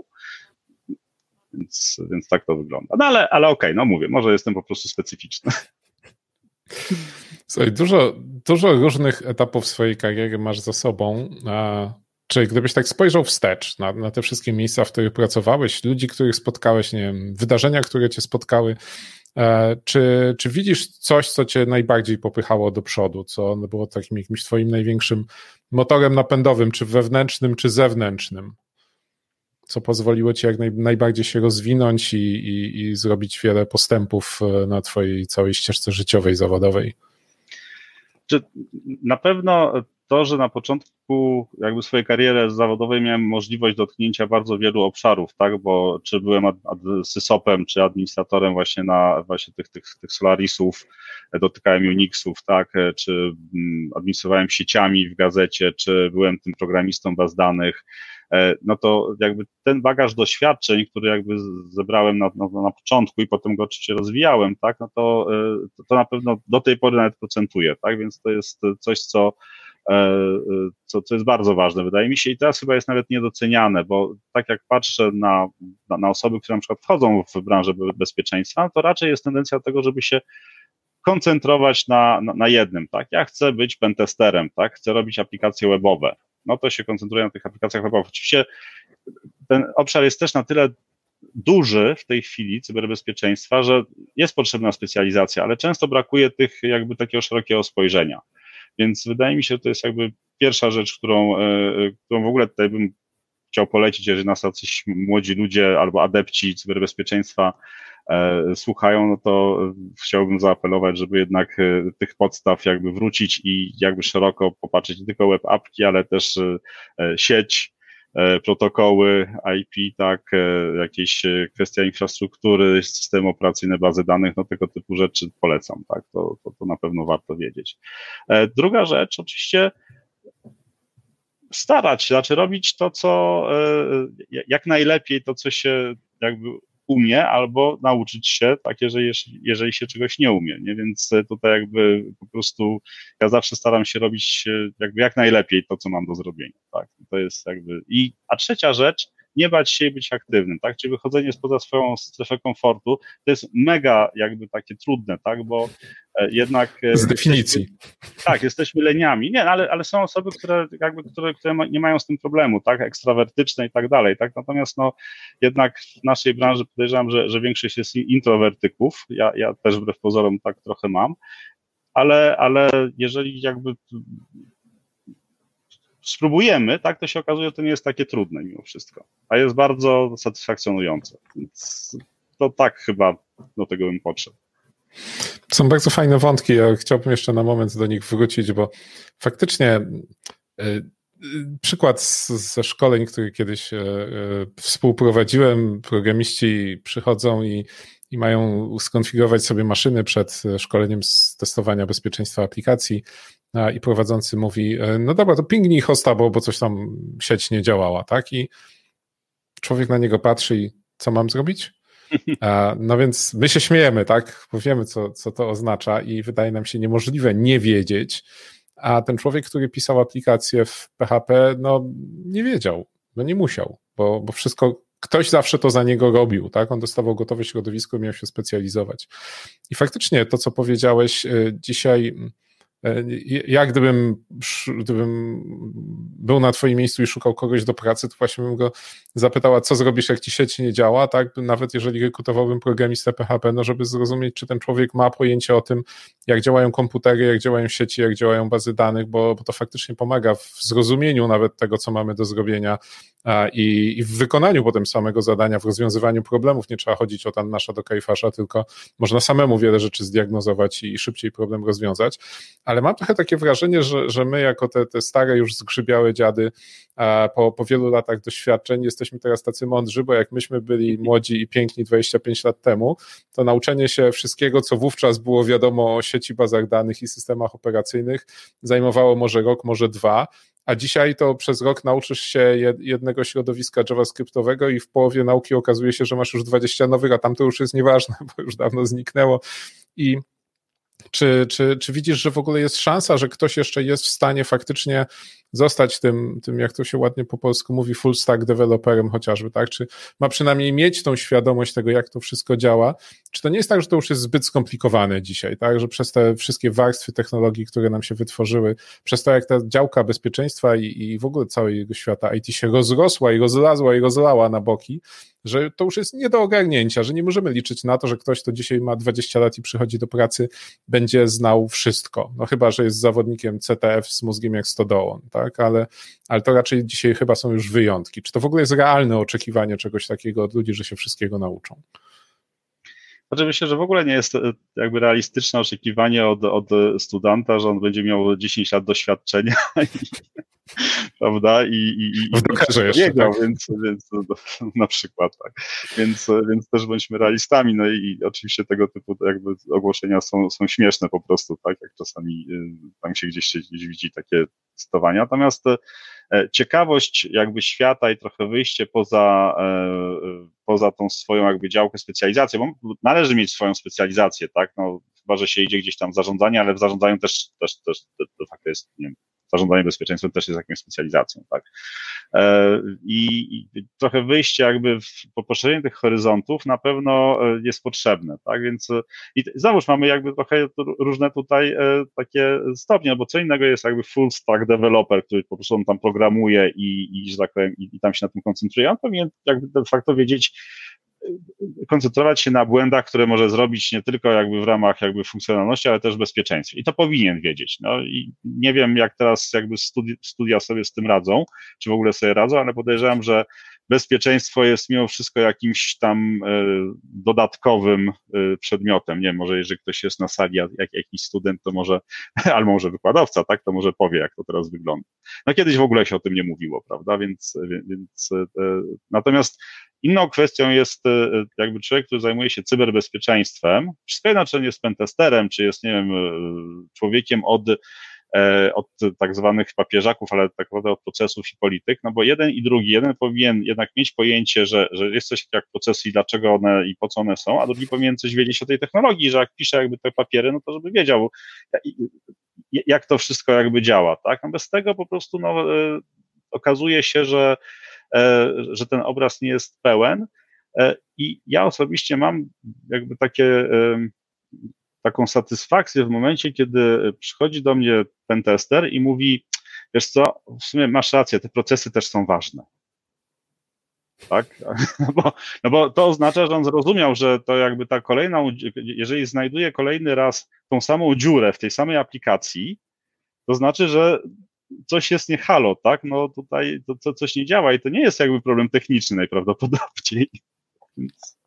Więc tak to wygląda. No ale no mówię, może jestem po prostu specyficzny. Słuchaj, dużo różnych etapów swojej kariery masz za sobą. Czy gdybyś tak spojrzał wstecz na te wszystkie miejsca, w których pracowałeś, ludzi, których spotkałeś, nie wiem, wydarzenia, które cię spotkały, czy widzisz coś, co cię najbardziej popychało do przodu, co było takim jakimś twoim największym motorem napędowym, czy wewnętrznym, czy zewnętrznym, co pozwoliło ci jak najbardziej się rozwinąć i zrobić wiele postępów na twojej całej ścieżce życiowej, zawodowej? Na pewno to, że na początku jakby swojej kariery zawodowej miałem możliwość dotknięcia bardzo wielu obszarów, tak, bo czy byłem sysopem, czy administratorem właśnie tych Solarisów, dotykałem Unixów, tak, czy administrowałem sieciami w gazecie, czy byłem tym programistą baz danych, no to jakby ten bagaż doświadczeń, który jakby zebrałem na początku i potem go oczywiście rozwijałem, tak, no to na pewno do tej pory nawet procentuje, tak, więc to jest coś, co jest bardzo ważne, wydaje mi się, i teraz chyba jest nawet niedoceniane, bo tak jak patrzę na osoby, które na przykład wchodzą w branżę bezpieczeństwa, to raczej jest tendencja do tego, żeby się koncentrować na jednym, tak, ja chcę być pentesterem, tak, chcę robić aplikacje webowe, no to się koncentruję na tych aplikacjach webowych. Oczywiście ten obszar jest też na tyle duży w tej chwili cyberbezpieczeństwa, że jest potrzebna specjalizacja, ale często brakuje jakby takiego szerokiego spojrzenia. Więc wydaje mi się, że to jest jakby pierwsza rzecz, którą w ogóle tutaj bym chciał polecić, jeżeli nas jacyś młodzi ludzie albo adepci cyberbezpieczeństwa słuchają, no to chciałbym zaapelować, żeby jednak tych podstaw jakby wrócić i jakby szeroko popatrzeć nie tylko web appki, ale też sieć, protokoły IP, tak, jakieś kwestia infrastruktury, systemy operacyjne, bazy danych, no tego typu rzeczy polecam, tak, to na pewno warto wiedzieć. Druga rzecz, oczywiście znaczy robić to, co jak najlepiej to, co się jakby umie, albo nauczyć się, tak, jeżeli się czegoś nie umie, nie? Więc tutaj jakby po prostu ja zawsze staram się robić jakby jak najlepiej to, co mam do zrobienia, tak, to jest jakby a trzecia rzecz, nie bać się i być aktywnym, tak? Czyli wychodzenie spoza swoją strefę komfortu to jest mega jakby takie trudne, tak? Bo jednak... Z definicji. Tak, jesteśmy leniami. Nie, ale są osoby, które nie mają z tym problemu, tak, ekstrawertyczne i tak dalej, tak, natomiast no jednak w naszej branży podejrzewam, że większość jest introwertyków, ja też wbrew pozorom tak trochę mam, ale jeżeli jakby spróbujemy, tak, to się okazuje, że to nie jest takie trudne mimo wszystko, a jest bardzo satysfakcjonujące, więc to tak chyba do tego bym podszedł. Są bardzo fajne wątki, ja chciałbym jeszcze na moment do nich wrócić, bo faktycznie przykład ze szkoleń, które kiedyś współprowadziłem, programiści przychodzą i mają skonfigurować sobie maszyny przed szkoleniem z testowania bezpieczeństwa aplikacji i prowadzący mówi, no dobra, to pingnij hosta, bo coś tam sieć nie działała, tak? I człowiek na niego patrzy i co mam zrobić? No więc my się śmiejemy, tak? Bo wiemy, co to oznacza i wydaje nam się niemożliwe nie wiedzieć, a ten człowiek, który pisał aplikację w PHP, no nie wiedział, no nie musiał, bo wszystko, ktoś zawsze to za niego robił, tak? On dostawał gotowe środowisko i miał się specjalizować. I faktycznie to, co powiedziałeś dzisiaj, ja gdybym był na twoim miejscu i szukał kogoś do pracy, to właśnie bym go zapytała, co zrobisz, jak ci sieć nie działa, tak? Nawet jeżeli rekrutowałbym programistę PHP, no żeby zrozumieć, czy ten człowiek ma pojęcie o tym, jak działają komputery, jak działają sieci, jak działają bazy danych, bo to faktycznie pomaga w zrozumieniu nawet tego, co mamy do zrobienia i w wykonaniu potem samego zadania, w rozwiązywaniu problemów. Nie trzeba chodzić o tam nasza do kajfasza, tylko można samemu wiele rzeczy zdiagnozować i szybciej problem rozwiązać. Ale mam trochę takie wrażenie, że my jako te stare już zgrzybiałe dziady po wielu latach doświadczeń jesteśmy teraz tacy mądrzy, bo jak myśmy byli młodzi i piękni 25 lat temu, to nauczenie się wszystkiego, co wówczas było wiadomo o sieci, bazach danych i systemach operacyjnych zajmowało może rok, może 2, a dzisiaj to przez rok nauczysz się jednego środowiska javascriptowego i w połowie nauki okazuje się, że masz już 20 nowych, a tamto już jest nieważne, bo już dawno zniknęło. I czy widzisz, że w ogóle jest szansa, że ktoś jeszcze jest w stanie faktycznie zostać tym, jak to się ładnie po polsku mówi, full stack developerem chociażby, tak? Czy ma przynajmniej mieć tą świadomość tego, jak to wszystko działa? Czy to nie jest tak, że to już jest zbyt skomplikowane dzisiaj, tak? Że przez te wszystkie warstwy technologii, które nam się wytworzyły, przez to, jak ta działka bezpieczeństwa i w ogóle całego świata IT się rozrosła i rozlazła i rozlała na boki, że to już jest nie do ogarnięcia, że nie możemy liczyć na to, że ktoś, kto dzisiaj ma 20 lat i przychodzi do pracy, będzie znał wszystko. No chyba, że jest zawodnikiem CTF z mózgiem jak stodołą, tak? Ale to raczej dzisiaj chyba są już wyjątki. Czy to w ogóle jest realne oczekiwanie czegoś takiego od ludzi, że się wszystkiego nauczą? Znaczy myślę, że w ogóle nie jest jakby realistyczne oczekiwanie od studenta, że on będzie miał 10 lat doświadczenia prawda? I w Dockerze jeszcze, wiedział, tak? więc na przykład, tak. Więc też bądźmy realistami, no i oczywiście tego typu jakby ogłoszenia są śmieszne po prostu, tak, jak czasami tam się gdzieś widzi takie cytowania. Natomiast ciekawość jakby świata i trochę wyjście poza tą swoją jakby działkę, specjalizację, bo należy mieć swoją specjalizację, tak, no chyba, że się idzie gdzieś tam w zarządzanie, ale w zarządzaniu też de facto jest, nie wiem, zarządzanie bezpieczeństwem też jest jakąś specjalizacją, tak. I trochę wyjście jakby poszerzenie tych horyzontów na pewno jest potrzebne, tak, więc i znowuż mamy jakby trochę różne tutaj takie stopnie, bo co innego jest jakby full stack developer, który po prostu tam programuje i że tak powiem, i tam się na tym koncentruje, on powinien jakby de facto wiedzieć, koncentrować się na błędach, które może zrobić nie tylko jakby w ramach jakby funkcjonalności, ale też bezpieczeństwa. I to powinien wiedzieć. No i nie wiem, jak teraz jakby studia sobie z tym radzą, czy w ogóle sobie radzą, ale podejrzewam, że bezpieczeństwo jest mimo wszystko jakimś tam dodatkowym przedmiotem. Nie wiem, może jeżeli ktoś jest na sali, jak jakiś student, to może, albo może wykładowca, tak, to może powie, jak to teraz wygląda. No kiedyś w ogóle się o tym nie mówiło, prawda, więc natomiast inną kwestią jest jakby człowiek, który zajmuje się cyberbezpieczeństwem, wszystko jedno, czy jest pentesterem, czy jest, nie wiem, człowiekiem od tak zwanych papieżaków, ale tak naprawdę od procesów i polityk, no bo jeden i drugi, jeden powinien jednak mieć pojęcie, że jest coś jak procesy i dlaczego one i po co one są, a drugi powinien coś wiedzieć o tej technologii, że jak pisze jakby te papiery, no to żeby wiedział, jak to wszystko jakby działa, tak? No bez tego po prostu no, okazuje się, że że ten obraz nie jest pełen. I ja osobiście mam jakby taką satysfakcję w momencie, kiedy przychodzi do mnie pentester i mówi, wiesz co, w sumie masz rację, te procesy też są ważne. Tak? No bo to oznacza, że on zrozumiał, że to jakby ta kolejna, jeżeli znajduje kolejny raz tą samą dziurę w tej samej aplikacji, to znaczy, że coś jest nie halo, tak? No tutaj to coś nie działa i to nie jest jakby problem techniczny najprawdopodobniej. Więc...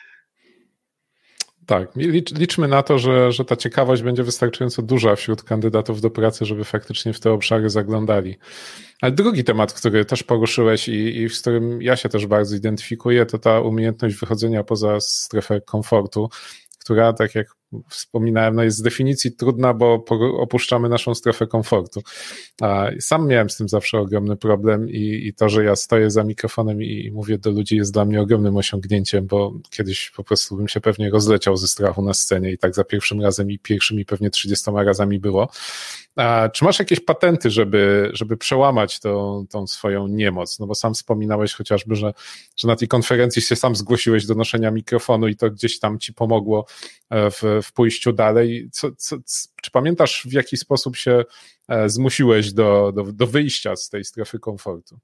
Tak, liczmy na to, że ta ciekawość będzie wystarczająco duża wśród kandydatów do pracy, żeby faktycznie w te obszary zaglądali. Ale drugi temat, który też poruszyłeś i z którym ja się też bardzo identyfikuję, to ta umiejętność wychodzenia poza strefę komfortu, która, tak jak wspominałem, no jest z definicji trudna, bo opuszczamy naszą strefę komfortu. Sam miałem z tym zawsze ogromny problem i to, że ja stoję za mikrofonem i mówię do ludzi, jest dla mnie ogromnym osiągnięciem, bo kiedyś po prostu bym się pewnie rozleciał ze strachu na scenie i tak za pierwszym razem i pierwszymi pewnie 30 razami było. Czy masz jakieś patenty, żeby przełamać tą swoją niemoc? No bo sam wspominałeś chociażby, że na tej konferencji się sam zgłosiłeś do noszenia mikrofonu i to gdzieś tam ci pomogło w pójściu dalej. Czy pamiętasz, w jaki sposób się zmusiłeś do wyjścia z tej strefy komfortu?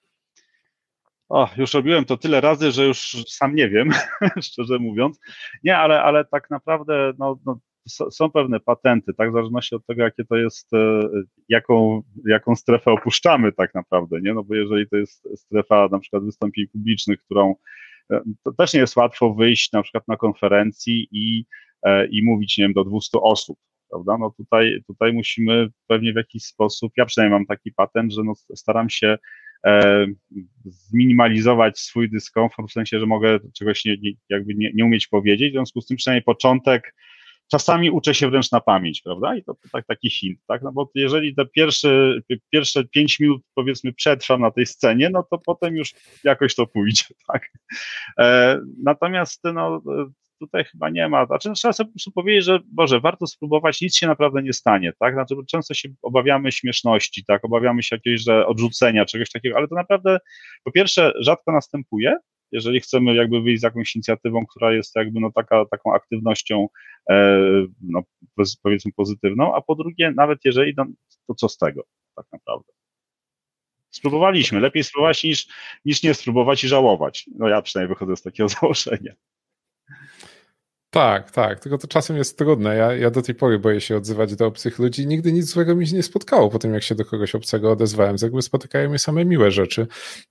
Już robiłem to tyle razy, że już sam nie wiem, szczerze mówiąc. Nie, ale tak naprawdę są pewne patenty, tak, w zależności od tego, jakie to jest, jaką strefę opuszczamy tak naprawdę, nie, no bo jeżeli to jest strefa na przykład wystąpień publicznych, którą to też nie jest łatwo wyjść na przykład na konferencji i mówić, nie wiem, do 200 osób, prawda, no tutaj musimy pewnie w jakiś sposób, ja przynajmniej mam taki patent, że staram się zminimalizować swój dyskomfort, w sensie, że mogę czegoś nie umieć powiedzieć, w związku z tym przynajmniej początek czasami uczę się wręcz na pamięć, prawda? I to taki hint, tak? No bo jeżeli te pierwsze 5 minut, powiedzmy, przetrwam na tej scenie, no to potem już jakoś to pójdzie, tak? Natomiast tutaj chyba nie ma, trzeba sobie po prostu powiedzieć, że Boże, warto spróbować, nic się naprawdę nie stanie, tak? Znaczy, bo często się obawiamy śmieszności, tak? Obawiamy się jakiegoś odrzucenia, czegoś takiego, ale to naprawdę, po pierwsze, rzadko następuje, jeżeli chcemy jakby wyjść z jakąś inicjatywą, która jest jakby taką aktywnością, powiedzmy pozytywną, a po drugie, nawet jeżeli, to co z tego tak naprawdę? Spróbowaliśmy, lepiej spróbować niż nie spróbować i żałować. No ja przynajmniej wychodzę z takiego założenia. Tak, tylko to czasem jest trudne. Ja do tej pory boję się odzywać do obcych ludzi. Nigdy nic złego mi się nie spotkało po tym, jak się do kogoś obcego odezwałem. Jakby spotykają mnie same miłe rzeczy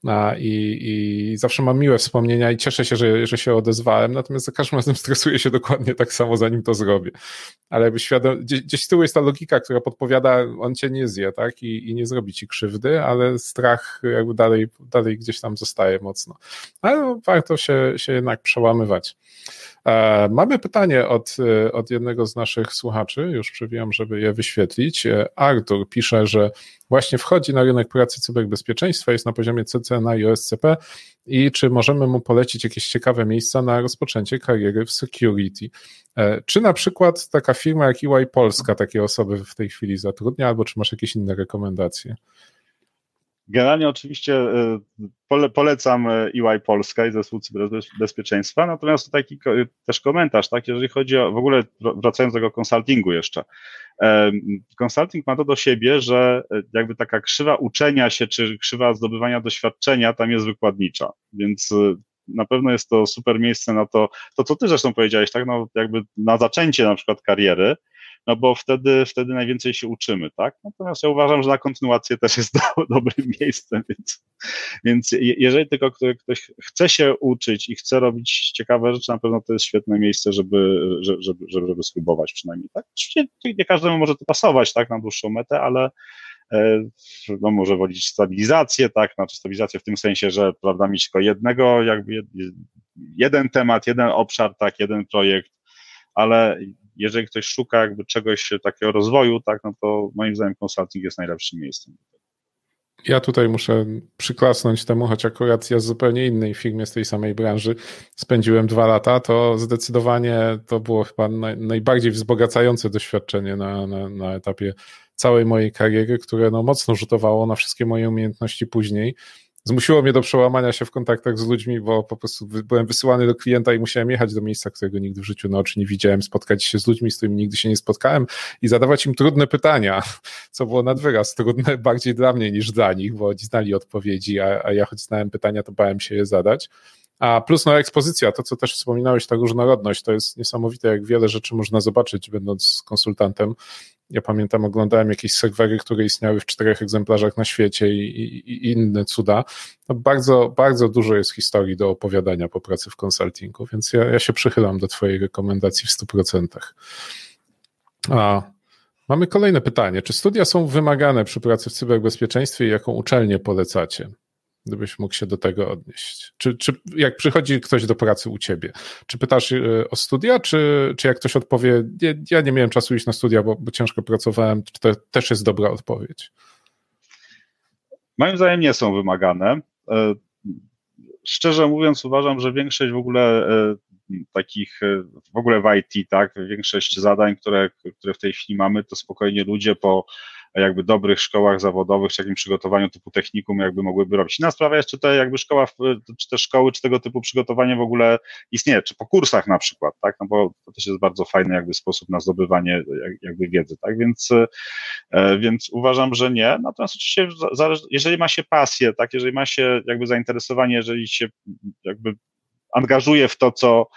i zawsze mam miłe wspomnienia i cieszę się, że się odezwałem, natomiast za każdym razem stresuję się dokładnie tak samo, zanim to zrobię. Ale jakby gdzieś z tyłu jest ta logika, która podpowiada, on cię nie zje, tak? I nie zrobi ci krzywdy, ale strach jakby dalej gdzieś tam zostaje mocno. Ale warto się jednak przełamywać. Mamy pytanie od jednego z naszych słuchaczy, już przewijam, żeby je wyświetlić. Artur pisze, że właśnie wchodzi na rynek pracy cyberbezpieczeństwa, jest na poziomie CCNA i OSCP i czy możemy mu polecić jakieś ciekawe miejsca na rozpoczęcie kariery w security. Czy na przykład taka firma jak EY Polska takie osoby w tej chwili zatrudnia, albo czy masz jakieś inne rekomendacje? Generalnie oczywiście polecam EY Polska i zespół cyberbezpieczeństwa, natomiast to taki też komentarz, tak, jeżeli chodzi o, w ogóle wracając do tego konsultingu jeszcze, konsulting ma to do siebie, że jakby taka krzywa uczenia się, czy krzywa zdobywania doświadczenia tam jest wykładnicza, więc na pewno jest to super miejsce na to co ty zresztą powiedziałeś, tak, no jakby na zaczęcie na przykład kariery, no bo wtedy najwięcej się uczymy, tak? Natomiast ja uważam, że na kontynuację też jest dobrym miejscem, więc jeżeli tylko ktoś chce się uczyć i chce robić ciekawe rzeczy, na pewno to jest świetne miejsce, żeby spróbować przynajmniej, tak? Oczywiście nie każdemu może to pasować, tak, na dłuższą metę, ale może wolić stabilizację, tak, znaczy stabilizację w tym sensie, że prawda, mieć tylko jednego, jakby jeden temat, jeden obszar, tak, jeden projekt, ale jeżeli ktoś szuka jakby czegoś takiego rozwoju, tak, no to moim zdaniem konsulting jest najlepszym miejscem. Ja tutaj muszę przyklasnąć temu, choć akurat ja z zupełnie innej firmie, z tej samej branży spędziłem 2 lata, to zdecydowanie to było chyba najbardziej wzbogacające doświadczenie na etapie całej mojej kariery, które no mocno rzutowało na wszystkie moje umiejętności później, zmusiło mnie do przełamania się w kontaktach z ludźmi, bo po prostu byłem wysyłany do klienta i musiałem jechać do miejsca, którego nigdy w życiu na oczy nie widziałem, spotkać się z ludźmi, z którymi nigdy się nie spotkałem i zadawać im trudne pytania, co było nad wyraz trudne bardziej dla mnie niż dla nich, bo oni znali odpowiedzi, a ja choć znałem pytania, to bałem się je zadać. A plus ekspozycja, to co też wspominałeś, ta różnorodność, to jest niesamowite, jak wiele rzeczy można zobaczyć, będąc konsultantem. Ja pamiętam, oglądałem jakieś serwery, które istniały w 4 egzemplarzach na świecie i inne cuda. No bardzo, bardzo dużo jest historii do opowiadania po pracy w konsultingu, więc ja się przychylam do twojej rekomendacji w 100%. Mamy kolejne pytanie. Czy studia są wymagane przy pracy w cyberbezpieczeństwie i jaką uczelnię polecacie? Gdybyś mógł się do tego odnieść. Czy jak przychodzi ktoś do pracy u ciebie, czy pytasz o studia, czy jak ktoś odpowie, ja nie miałem czasu iść na studia, bo ciężko pracowałem, czy to też jest dobra odpowiedź? Moim zdaniem nie są wymagane. Szczerze mówiąc, uważam, że większość w ogóle takich, w ogóle w IT, tak, większość zadań, które w tej chwili mamy, to spokojnie ludzie po jakby dobrych szkołach zawodowych, czy jakimś przygotowaniu typu technikum jakby mogłyby robić. Inna sprawa jest, czy te jakby szkoła, czy te szkoły, czy tego typu przygotowanie w ogóle istnieje, czy po kursach na przykład, tak, no bo to też jest bardzo fajny jakby sposób na zdobywanie jakby wiedzy, tak, więc uważam, że nie, natomiast oczywiście jeżeli ma się pasję, tak, jeżeli ma się jakby zainteresowanie, jeżeli się jakby angażuje w to,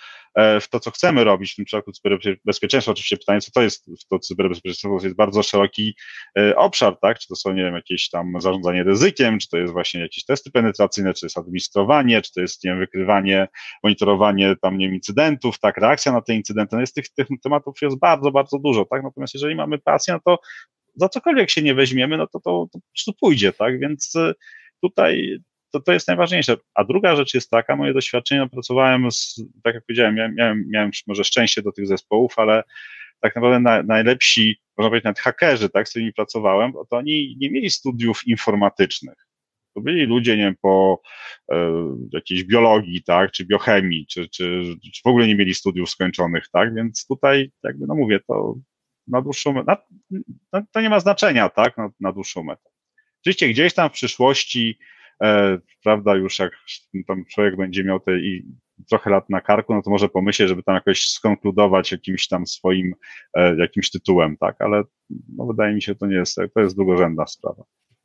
co chcemy robić, w tym przypadku cyberbezpieczeństwo. Oczywiście pytanie, co to jest to cyberbezpieczeństwo, to jest bardzo szeroki obszar, tak? Czy to są, nie wiem, jakieś tam zarządzanie ryzykiem, czy to jest właśnie jakieś testy penetracyjne, czy to jest administrowanie, czy to jest, nie wiem, wykrywanie, monitorowanie tam, nie wiem, incydentów, tak, reakcja na te incydenty. No jest tych tematów jest bardzo, bardzo dużo, tak? Natomiast jeżeli mamy pasję, no to za cokolwiek się nie weźmiemy, no to po prostu pójdzie, tak? Więc tutaj to jest najważniejsze. A druga rzecz jest taka, moje doświadczenie, pracowałem tak jak powiedziałem, miałem może szczęście do tych zespołów, ale tak naprawdę najlepsi, można powiedzieć, nawet hakerzy, tak, z którymi pracowałem, to oni nie mieli studiów informatycznych. To byli ludzie, nie wiem, po jakiejś biologii, tak, czy biochemii, czy w ogóle nie mieli studiów skończonych, tak, więc tutaj jakby, no mówię, to na dłuższą metę, to nie ma znaczenia, tak, na dłuższą metę. Oczywiście gdzieś tam w przyszłości, prawda, już jak tam człowiek będzie miał te trochę lat na karku, no to może pomyśleć, żeby tam jakoś skonkludować jakimś tam swoim jakimś tytułem, tak, ale no wydaje mi się, to jest drugorzędna sprawa.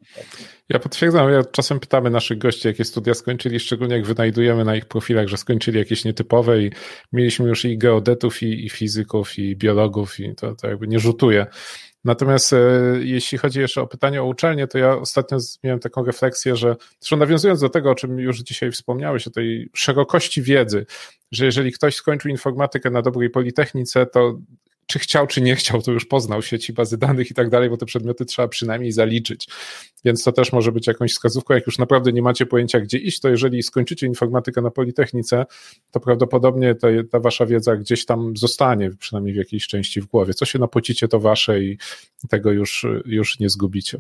Ja potwierdzam, czasem pytamy naszych gości, jakie studia skończyli, szczególnie jak wynajdujemy na ich profilach, że skończyli jakieś nietypowe i mieliśmy już i geodetów, i fizyków, i biologów i to jakby nie rzutuje. Natomiast jeśli chodzi jeszcze o pytanie o uczelnię, to ja ostatnio miałem taką refleksję, że zresztą nawiązując do tego, o czym już dzisiaj wspomniałeś, o tej szerokości wiedzy, że jeżeli ktoś skończył informatykę na dobrej politechnice, to czy chciał, czy nie chciał, to już poznał sieci, bazy danych i tak dalej, bo te przedmioty trzeba przynajmniej zaliczyć. Więc to też może być jakąś wskazówką. Jak już naprawdę nie macie pojęcia, gdzie iść, to jeżeli skończycie informatykę na politechnice, to prawdopodobnie ta wasza wiedza gdzieś tam zostanie, przynajmniej w jakiejś części w głowie. Co się napocicie, to wasze i tego już nie zgubicie.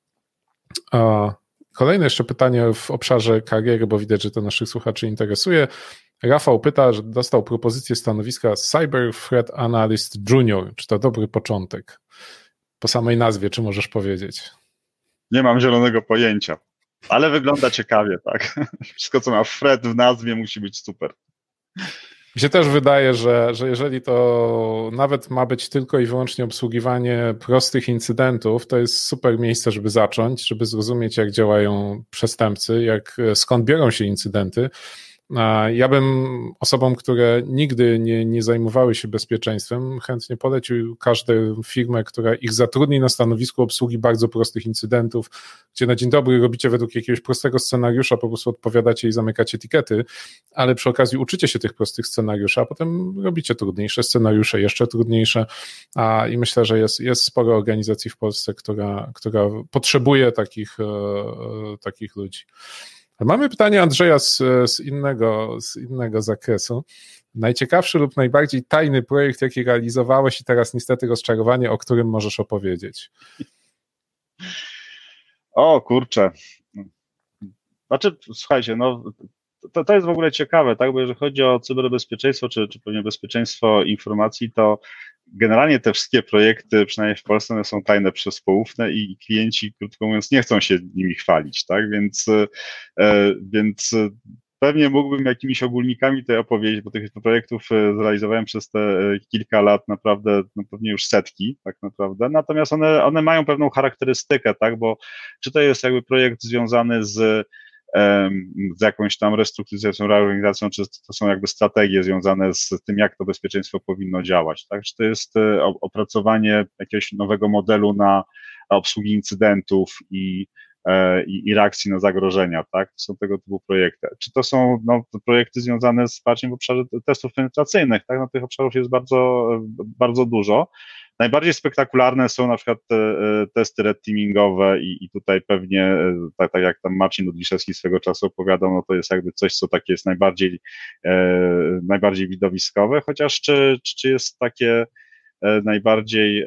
Kolejne jeszcze pytanie w obszarze kariery, bo widać, że to naszych słuchaczy interesuje. Rafał pyta, że dostał propozycję stanowiska Cyber Threat Analyst Junior. Czy to dobry początek? Po samej nazwie, czy możesz powiedzieć? Nie mam zielonego pojęcia, ale wygląda ciekawie, tak. Wszystko, co ma threat w nazwie, musi być super. Mi się też wydaje, że jeżeli to nawet ma być tylko i wyłącznie obsługiwanie prostych incydentów, to jest super miejsce, żeby zacząć, żeby zrozumieć, jak działają przestępcy, skąd biorą się incydenty. Ja bym osobom, które nigdy nie zajmowały się bezpieczeństwem, chętnie polecił każdą firmę, która ich zatrudni na stanowisku obsługi bardzo prostych incydentów, gdzie na dzień dobry robicie według jakiegoś prostego scenariusza, po prostu odpowiadacie i zamykacie etykiety, ale przy okazji uczycie się tych prostych scenariuszy, a potem robicie trudniejsze scenariusze, jeszcze trudniejsze, i myślę, że jest sporo organizacji w Polsce, która potrzebuje takich ludzi. Mamy pytanie Andrzeja z innego zakresu. Najciekawszy lub najbardziej tajny projekt, jaki realizowałeś i teraz niestety rozczarowanie, o którym możesz opowiedzieć? O kurczę. Znaczy, słuchajcie, no to jest w ogóle ciekawe, tak, bo jeżeli chodzi o cyberbezpieczeństwo, czy pewnie bezpieczeństwo informacji, to generalnie te wszystkie projekty, przynajmniej w Polsce, one są tajne przez poufne i klienci, krótko mówiąc, nie chcą się nimi chwalić, tak? Więc pewnie mógłbym jakimiś ogólnikami tutaj opowiedzieć, bo tych projektów zrealizowałem przez te kilka lat naprawdę, no pewnie już setki, tak naprawdę. Natomiast one mają pewną charakterystykę, tak? Bo czy to jest jakby projekt związany z jakąś tam restrukturyzacją, reorganizacją, czy to są jakby strategie związane z tym, jak to bezpieczeństwo powinno działać, tak? Czy to jest opracowanie jakiegoś nowego modelu na obsługi incydentów i reakcji na zagrożenia, tak? To są tego typu projekty. Czy to są projekty związane z wsparciem w obszarze testów penetracyjnych, tak? No, tych obszarów jest bardzo, bardzo dużo. Najbardziej spektakularne są na przykład testy red teamingowe i tutaj pewnie, tak jak tam Marcin Ludwiszewski swego czasu opowiadał, no to jest jakby coś, co takie jest najbardziej widowiskowe, chociaż czy jest takie najbardziej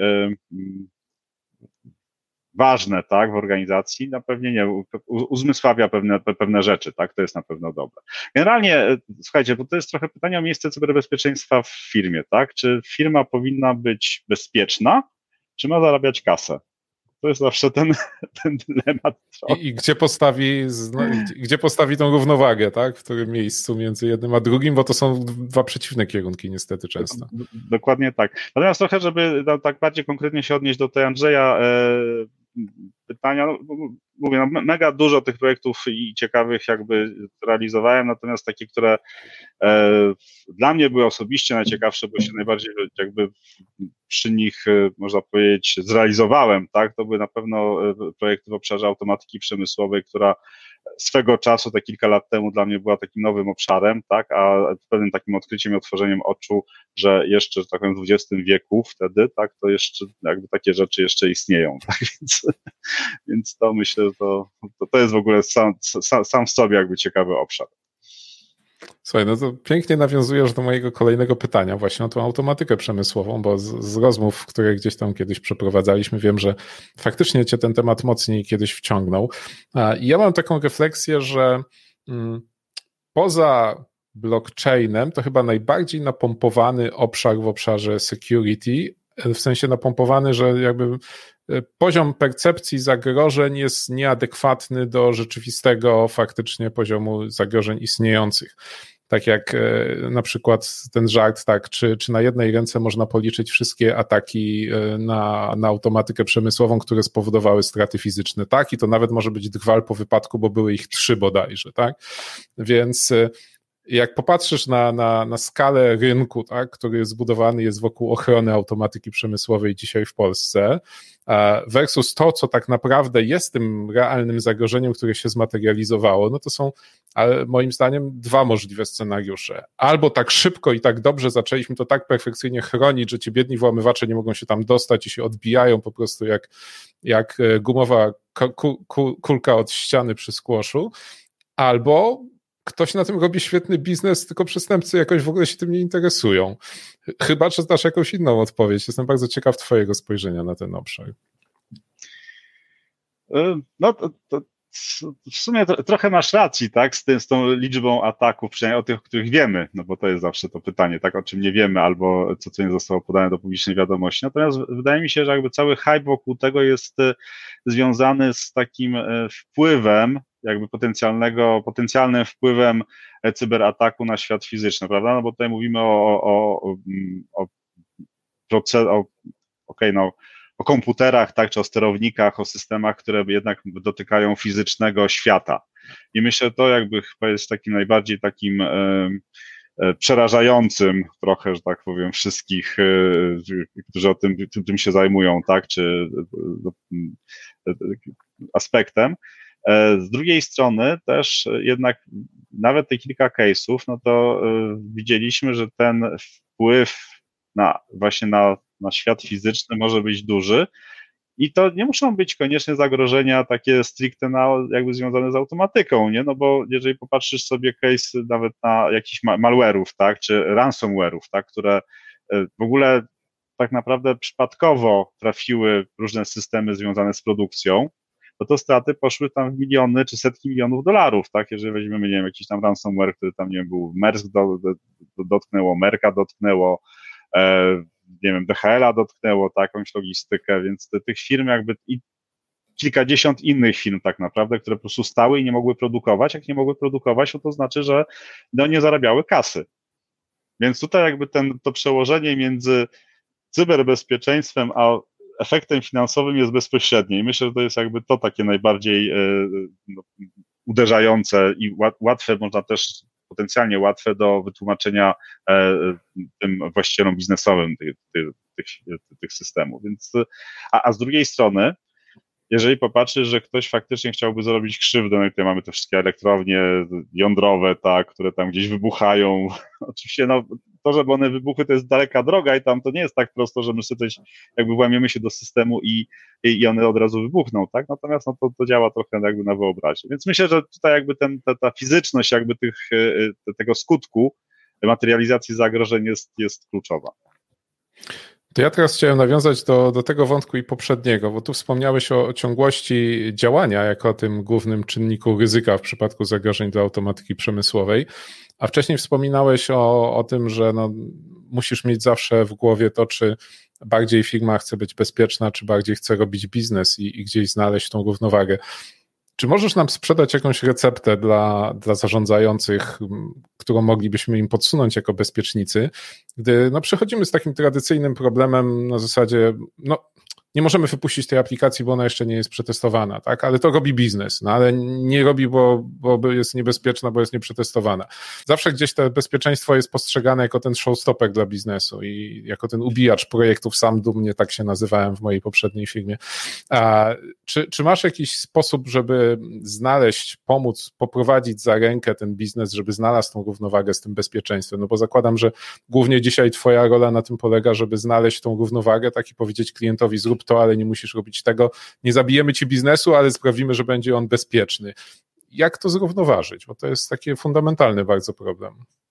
ważne, tak, w organizacji, na pewnie nie, uzmysławia pewne rzeczy, tak, to jest na pewno dobre. Generalnie, słuchajcie, bo to jest trochę pytanie o miejsce cyberbezpieczeństwa w firmie, tak, czy firma powinna być bezpieczna, czy ma zarabiać kasę? To jest zawsze ten dylemat. I gdzie postawi tą równowagę, tak? W którym miejscu między jednym a drugim, bo to są dwa przeciwne kierunki niestety często. Dokładnie tak. Natomiast trochę, żeby tak bardziej konkretnie się odnieść do tej Andrzeja pytania, mówię, mega dużo tych projektów i ciekawych jakby realizowałem, natomiast takie, które dla mnie były osobiście najciekawsze, bo się najbardziej jakby przy nich, można powiedzieć, zrealizowałem, tak, to były na pewno projekty w obszarze automatyki przemysłowej, która swego czasu, te kilka lat temu dla mnie była takim nowym obszarem, tak, a pewnym takim odkryciem i otworzeniem oczu, że jeszcze, że tak powiem, w XX wieku wtedy, tak, to jeszcze jakby takie rzeczy jeszcze istnieją, tak, więc to myślę, że to jest w ogóle sam w sobie jakby ciekawy obszar. Słuchaj, no to pięknie nawiązujesz do mojego kolejnego pytania właśnie o tą automatykę przemysłową, bo z rozmów, które gdzieś tam kiedyś przeprowadzaliśmy, wiem, że faktycznie cię ten temat mocniej kiedyś wciągnął. I ja mam taką refleksję, że poza blockchainem to chyba najbardziej napompowany obszar w obszarze security, w sensie napompowany, że jakby poziom percepcji zagrożeń jest nieadekwatny do rzeczywistego faktycznie poziomu zagrożeń istniejących. Tak jak na przykład ten żart, tak, czy na jednej ręce można policzyć wszystkie ataki na automatykę przemysłową, które spowodowały straty fizyczne, tak, i to nawet może być drwal po wypadku, bo były ich 3 bodajże, tak, więc jak popatrzysz na skalę rynku, tak, który zbudowany jest wokół ochrony automatyki przemysłowej dzisiaj w Polsce, versus to, co tak naprawdę jest tym realnym zagrożeniem, które się zmaterializowało, no to są moim zdaniem 2 możliwe scenariusze. Albo tak szybko i tak dobrze zaczęliśmy to tak perfekcyjnie chronić, że ci biedni włamywacze nie mogą się tam dostać i się odbijają po prostu jak gumowa kulka od ściany przy squashu, albo ktoś na tym robi świetny biznes, tylko przestępcy jakoś w ogóle się tym nie interesują. Chyba, że znasz jakąś inną odpowiedź. Jestem bardzo ciekaw twojego spojrzenia na ten obszar. No to w sumie trochę masz racji, tak, z tą liczbą ataków, przynajmniej o tych, o których wiemy, no bo to jest zawsze to pytanie, tak, o czym nie wiemy, albo co nie zostało podane do publicznej wiadomości. Natomiast wydaje mi się, że jakby cały hype wokół tego jest związany z takim wpływem, jakby potencjalnym wpływem cyberataku na świat fizyczny, prawda? No bo tutaj mówimy o komputerach, tak, czy o sterownikach, o systemach, które jednak dotykają fizycznego świata. I myślę, że to jakby chyba jest takim najbardziej takim przerażającym trochę, że tak powiem, wszystkich, którzy tym się zajmują, tak, czy aspektem. Z drugiej strony też jednak nawet te kilka case'ów, no to widzieliśmy, że ten wpływ właśnie na świat fizyczny może być duży i to nie muszą być koniecznie zagrożenia takie stricte jakby związane z automatyką, nie? No bo jeżeli popatrzysz sobie case nawet na jakichś malware'ów, tak, czy ransomware'ów, tak, które w ogóle tak naprawdę przypadkowo trafiły w różne systemy związane z produkcją, to straty poszły tam w miliony czy setki milionów dolarów, tak, jeżeli weźmiemy, nie wiem, jakiś tam ransomware, który tam, nie wiem, był Maersk dotknęło, Merka dotknęło, nie wiem, DHL-a dotknęło, tak, jakąś logistykę, więc tych firm jakby i kilkadziesiąt innych firm tak naprawdę, które po prostu stały i nie mogły produkować. Jak nie mogły produkować, to znaczy, że no, nie zarabiały kasy. Więc tutaj jakby to przełożenie między cyberbezpieczeństwem a efektem finansowym jest bezpośrednie i myślę, że to jest jakby to takie najbardziej no, uderzające i łatwe, można też potencjalnie łatwe do wytłumaczenia tym właścicielom biznesowym tych systemów. Więc, a z drugiej strony, jeżeli popatrzysz, że ktoś faktycznie chciałby zrobić krzywdę, no i tutaj mamy te wszystkie elektrownie jądrowe, tak, które tam gdzieś wybuchają. Oczywiście no, to, żeby one wybuchły, to jest daleka droga i tam to nie jest tak prosto, że my sobie coś jakby włamiemy się do systemu i one od razu wybuchną, tak? Natomiast no, to działa trochę jakby na wyobraźnię. Więc myślę, że tutaj jakby ta fizyczność jakby tego skutku materializacji zagrożeń jest kluczowa. To ja teraz chciałem nawiązać do tego wątku i poprzedniego, bo tu wspomniałeś o ciągłości działania jako o tym głównym czynniku ryzyka w przypadku zagrożeń dla automatyki przemysłowej, a wcześniej wspominałeś o tym, że no, musisz mieć zawsze w głowie to, czy bardziej firma chce być bezpieczna, czy bardziej chce robić biznes i gdzieś znaleźć tą równowagę. Czy możesz nam sprzedać jakąś receptę dla zarządzających, którą moglibyśmy im podsunąć jako bezpiecznicy, gdy no, przychodzimy z takim tradycyjnym problemem na zasadzie, no nie możemy wypuścić tej aplikacji, bo ona jeszcze nie jest przetestowana, tak? Ale to robi biznes, no ale nie robi, bo jest niebezpieczna, bo jest nieprzetestowana. Zawsze gdzieś to bezpieczeństwo jest postrzegane jako ten showstopper dla biznesu i jako ten ubijacz projektów, sam dumnie tak się nazywałem w mojej poprzedniej firmie. Czy masz jakiś sposób, żeby znaleźć, pomóc, poprowadzić za rękę ten biznes, żeby znalazł tą równowagę z tym bezpieczeństwem? No bo zakładam, że głównie dzisiaj twoja rola na tym polega, żeby znaleźć tą równowagę, tak i powiedzieć klientowi, zrób to, ale nie musisz robić tego. Nie zabijemy ci biznesu, ale sprawimy, że będzie on bezpieczny. Jak to zrównoważyć? Bo to jest taki fundamentalny bardzo problem.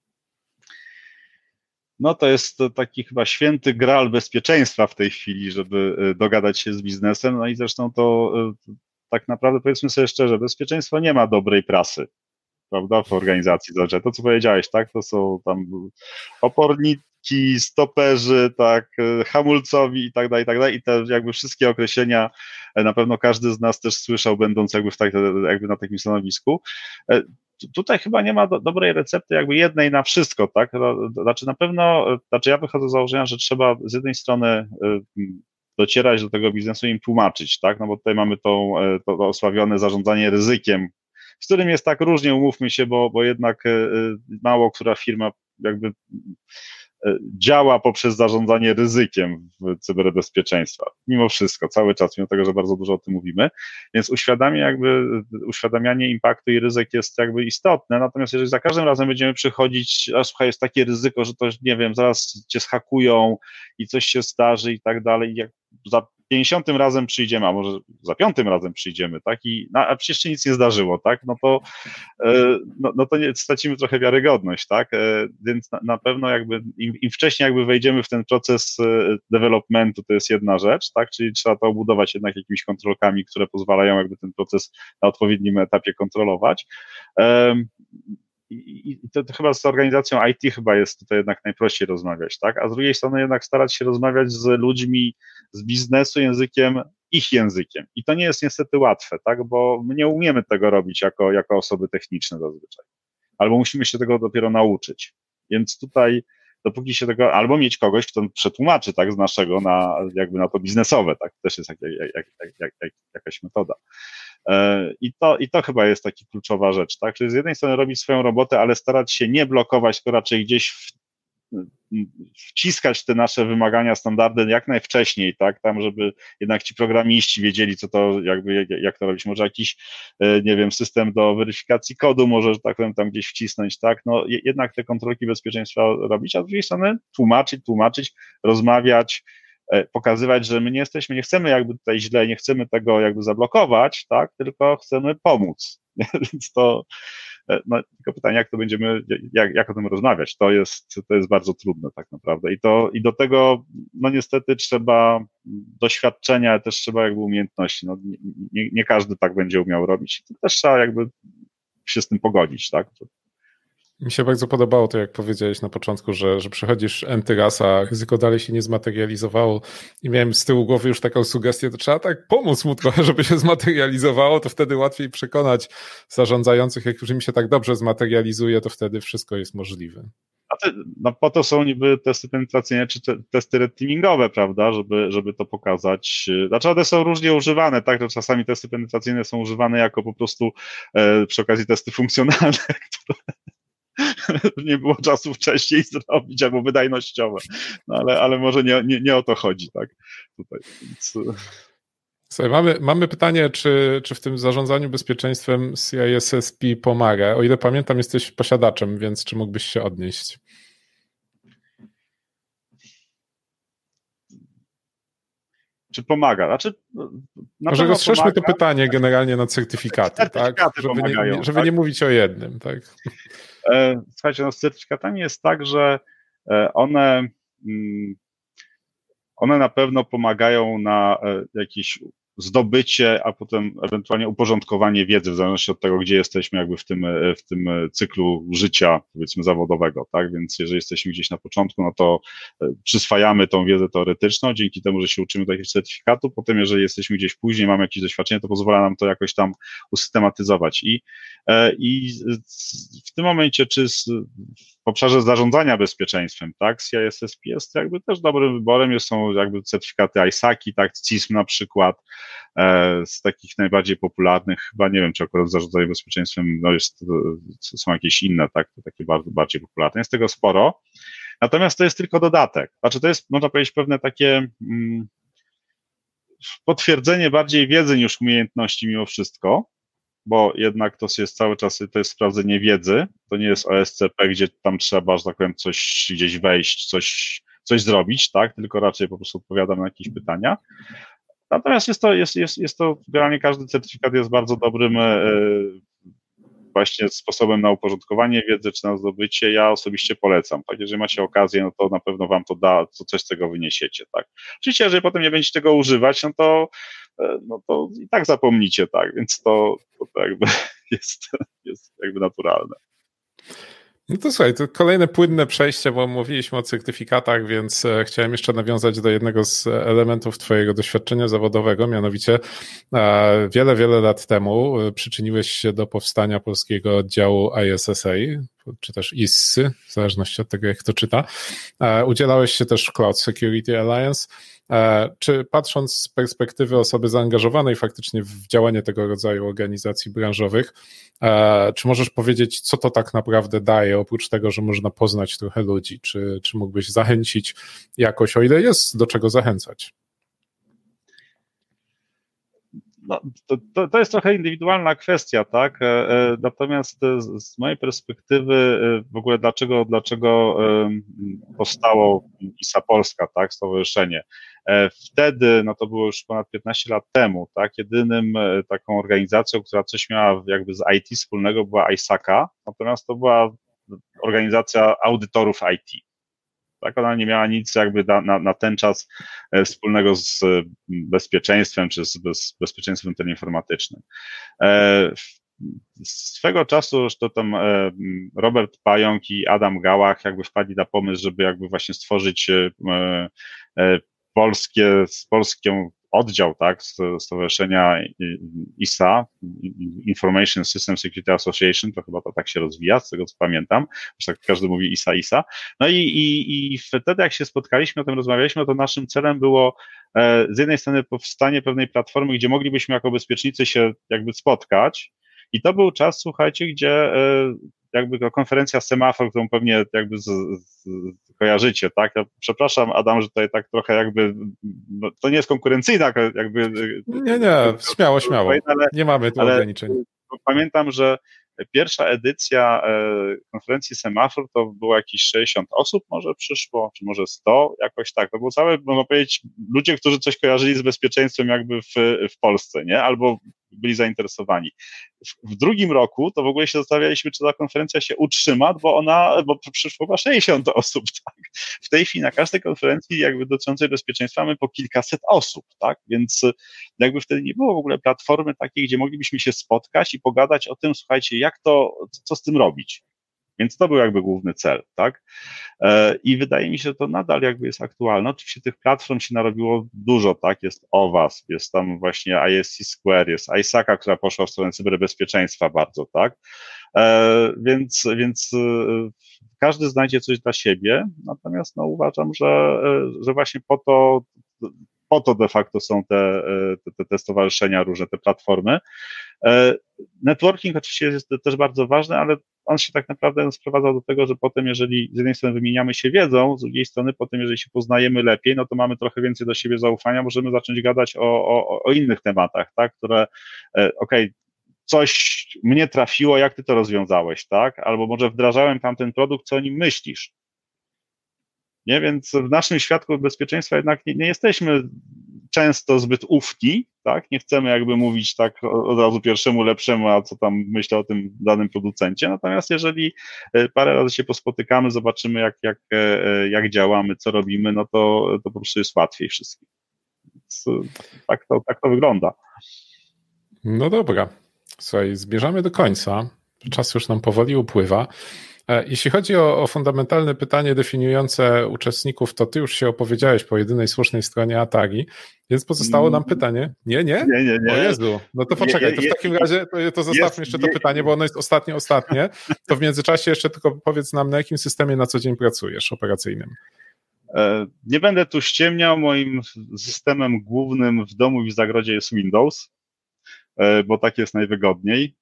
No to jest taki chyba święty graal bezpieczeństwa w tej chwili, żeby dogadać się z biznesem. No i zresztą to tak naprawdę powiedzmy sobie szczerze, bezpieczeństwo nie ma dobrej prasy, prawda, w organizacji. Znaczy, to, co powiedziałeś, tak, to są tam oporniki, stoperzy, tak, hamulcowi i tak dalej, i te jakby wszystkie określenia na pewno każdy z nas też słyszał, będąc jakby na takim stanowisku. Tutaj chyba nie ma dobrej recepty jakby jednej na wszystko, tak? Znaczy na pewno, ja wychodzę z założenia, że trzeba z jednej strony docierać do tego biznesu i im tłumaczyć, tak? No bo tutaj mamy to osławione zarządzanie ryzykiem, z którym jest tak różnie, umówmy się, bo jednak mało która firma jakby działa poprzez zarządzanie ryzykiem w cyberbezpieczeństwa. Mimo wszystko, cały czas, mimo tego, że bardzo dużo o tym mówimy. Więc uświadamianie impaktu i ryzyk jest jakby istotne. Natomiast jeżeli za każdym razem będziemy przychodzić, a słuchaj, jest takie ryzyko, że to, nie wiem, zaraz cię zhakują i coś się zdarzy i tak dalej, jak za 50 razem przyjdziemy, a może za 5 razem przyjdziemy, tak? A przecież się nic nie zdarzyło, tak? No to stracimy trochę wiarygodność, tak? Więc na pewno jakby im wcześniej jakby wejdziemy w ten proces developmentu, to jest jedna rzecz, tak? Czyli trzeba to obudować jednak jakimiś kontrolkami, które pozwalają jakby ten proces na odpowiednim etapie kontrolować. I to chyba z organizacją IT chyba jest tutaj jednak najprościej rozmawiać, tak? A z drugiej strony jednak starać się rozmawiać z ludźmi z biznesu ich językiem. I to nie jest niestety łatwe, tak? Bo my nie umiemy tego robić jako osoby techniczne zazwyczaj. Albo musimy się tego dopiero nauczyć. Więc tutaj dopóki się tego, albo mieć kogoś, kto przetłumaczy, tak, z naszego jakby na to biznesowe, tak? Też jest jakaś metoda. I to chyba jest taka kluczowa rzecz, tak? Czyli z jednej strony robić swoją robotę, ale starać się nie blokować, tylko raczej gdzieś wciskać te nasze wymagania, standardy jak najwcześniej, tak? Tam, żeby jednak ci programiści wiedzieli, co to jakby, jak to robić. Może jakiś, nie wiem, system do weryfikacji kodu może, że tak powiem, tam gdzieś wcisnąć, tak? No jednak te kontrolki bezpieczeństwa robić, a z drugiej strony tłumaczyć, rozmawiać, pokazywać, że my nie chcemy jakby tutaj źle, nie chcemy tego jakby zablokować, tak, tylko chcemy pomóc. Więc tylko pytanie, jak to będziemy, jak o tym rozmawiać, to jest bardzo trudne tak naprawdę i do tego, no niestety trzeba doświadczenia, ale też trzeba jakby umiejętności, no nie każdy tak będzie umiał robić, to też trzeba jakby się z tym pogodzić, tak. Mi się bardzo podobało to, jak powiedziałeś na początku, że przychodzisz enty raz, a ryzyko dalej się nie zmaterializowało i miałem z tyłu głowy już taką sugestię, to trzeba tak pomóc mu trochę, żeby się zmaterializowało, to wtedy łatwiej przekonać zarządzających, jak już im się tak dobrze zmaterializuje, to wtedy wszystko jest możliwe. No po to są niby testy penetracyjne czy testy red teamingowe, prawda, żeby to pokazać. Znaczy one są różnie używane, tak, że czasami testy penetracyjne są używane jako po prostu przy okazji testy funkcjonalne, które nie było czasu wcześniej zrobić, albo wydajnościowe. No ale może nie o to chodzi, tak, tutaj, więc... Słuchaj, mamy pytanie, czy w tym zarządzaniu bezpieczeństwem CISSP pomaga? O ile pamiętam, jesteś posiadaczem, więc czy mógłbyś się odnieść? Czy pomaga? Znaczy, może rozszerzmy to pytanie generalnie na certyfikaty, tak? Żeby nie mówić o jednym, tak? Słuchajcie, no z certyfikatami jest tak, że one na pewno pomagają na jakieś zdobycie, a potem ewentualnie uporządkowanie wiedzy, w zależności od tego, gdzie jesteśmy jakby w tym cyklu życia, powiedzmy, zawodowego, tak? Więc jeżeli jesteśmy gdzieś na początku, no to przyswajamy tą wiedzę teoretyczną, dzięki temu, że się uczymy do jakiegoś certyfikatu, potem jeżeli jesteśmy gdzieś później, mamy jakieś doświadczenie, to pozwala nam to jakoś tam usystematyzować. I w tym momencie, czy w obszarze zarządzania bezpieczeństwem, tak, CISSP jest jakby też dobrym wyborem, są jakby certyfikaty ISAC-i, tak, CISM na przykład, z takich najbardziej popularnych, chyba nie wiem, czy akurat w zarządzaniu bezpieczeństwem no są jakieś inne, tak, to takie bardzo bardziej popularne, jest tego sporo, natomiast to jest tylko dodatek, znaczy to jest, można powiedzieć, pewne takie potwierdzenie bardziej wiedzy niż umiejętności mimo wszystko, bo jednak to jest cały czas, to jest sprawdzenie wiedzy, to nie jest OSCP, gdzie tam trzeba, że tak powiem, coś gdzieś wejść, coś zrobić, tak, tylko raczej po prostu odpowiadam na jakieś pytania. Natomiast jest to generalnie każdy certyfikat jest bardzo dobrym właśnie sposobem na uporządkowanie wiedzy, czy na zdobycie. Ja osobiście polecam, tak, jeżeli macie okazję, no to na pewno wam to da, coś z tego wyniesiecie, tak. Oczywiście, jeżeli potem nie będziecie tego używać, no to i tak zapomnicie, tak, więc to jakby jest jakby naturalne. No to słuchaj, to kolejne płynne przejście, bo mówiliśmy o certyfikatach, więc chciałem jeszcze nawiązać do jednego z elementów twojego doświadczenia zawodowego, mianowicie wiele lat temu przyczyniłeś się do powstania polskiego oddziału ISSA, czy też ISSY, w zależności od tego, jak to czyta. Udzielałeś się też w Cloud Security Alliance. Czy patrząc z perspektywy osoby zaangażowanej faktycznie w działanie tego rodzaju organizacji branżowych, czy możesz powiedzieć, co to tak naprawdę daje, oprócz tego, że można poznać trochę ludzi? Czy mógłbyś zachęcić jakoś, o ile jest do czego zachęcać? No, to jest trochę indywidualna kwestia, tak? Natomiast z mojej perspektywy w ogóle dlaczego powstało ISA Polska, tak? Stowarzyszenie. Wtedy, no to było już ponad 15 lat temu, tak? Jedynym taką organizacją, która coś miała jakby z IT wspólnego, była ISACA, natomiast to była organizacja audytorów IT. Tak, ona nie miała nic jakby na ten czas wspólnego z bezpieczeństwem czy z bezpieczeństwem teleinformatycznym. Swego czasu już to tam Robert Pająk i Adam Gałach jakby wpadli na pomysł, żeby jakby właśnie stworzyć polską oddział, tak, stowarzyszenia ISA, Information System Security Association, to chyba to tak się rozwija, z tego co pamiętam, już tak każdy mówi ISA. No i wtedy jak się spotkaliśmy, o tym rozmawialiśmy, to naszym celem było z jednej strony powstanie pewnej platformy, gdzie moglibyśmy jako bezpiecznicy się jakby spotkać i to był czas, słuchajcie, gdzie jakby to konferencja Semafor, którą pewnie jakby kojarzycie, tak? Ja przepraszam, Adam, że tutaj tak trochę jakby, no, to nie jest konkurencyjna jakby... Nie, śmiało. Nie mamy tu ograniczeń. Pamiętam, że pierwsza edycja konferencji Semafor to było jakieś 60 osób może przyszło, czy może 100, jakoś tak. To było całe, można powiedzieć, ludzie, którzy coś kojarzyli z bezpieczeństwem jakby w Polsce, nie? Albo byli zainteresowani. W drugim roku to w ogóle się zastanawialiśmy, czy ta konferencja się utrzyma, bo przyszło chyba 60 osób, tak? W tej chwili na każdej konferencji jakby dotyczącej bezpieczeństwa mamy po kilkaset osób, tak? Więc jakby wtedy nie było w ogóle platformy takiej, gdzie moglibyśmy się spotkać i pogadać o tym, słuchajcie, co z tym robić. Więc to był jakby główny cel, tak? I wydaje mi się, że to nadal jakby jest aktualne. Oczywiście tych platform się narobiło dużo, tak? Jest OWASP, jest tam właśnie ISC Square, jest ISACA, która poszła w stronę cyberbezpieczeństwa bardzo, tak? Więc każdy znajdzie coś dla siebie, natomiast no, uważam, że właśnie po to de facto są te stowarzyszenia, różne te platformy. Networking oczywiście jest też bardzo ważny, ale on się tak naprawdę sprowadza do tego, że potem, jeżeli z jednej strony wymieniamy się wiedzą, z drugiej strony potem, jeżeli się poznajemy lepiej, no to mamy trochę więcej do siebie zaufania, możemy zacząć gadać o innych tematach, tak, które coś mnie trafiło, jak ty to rozwiązałeś, tak, albo może wdrażałem tam ten produkt, co o nim myślisz. Nie, więc w naszym świadku bezpieczeństwa jednak nie jesteśmy często zbyt ufni, tak? Nie chcemy jakby mówić tak od razu pierwszemu lepszemu, a co tam myślę o tym danym producencie. Natomiast jeżeli parę razy się pospotykamy, zobaczymy jak działamy, co robimy, no to po prostu jest łatwiej wszystkim. Więc tak to wygląda. No dobra. Słuchaj, zmierzamy do końca. Czas już nam powoli upływa. Jeśli chodzi o fundamentalne pytanie definiujące uczestników, to ty już się opowiedziałeś po jedynej słusznej stronie Atari, więc pozostało nam pytanie. Nie? Nie. O Jezu, no to poczekaj, to w takim razie to zostawmy jeszcze to pytanie, bo ono jest ostatnie. To w międzyczasie jeszcze tylko powiedz nam, na jakim systemie na co dzień pracujesz operacyjnym. Nie będę tu ściemniał, moim systemem głównym w domu i w zagrodzie jest Windows, bo tak jest najwygodniej.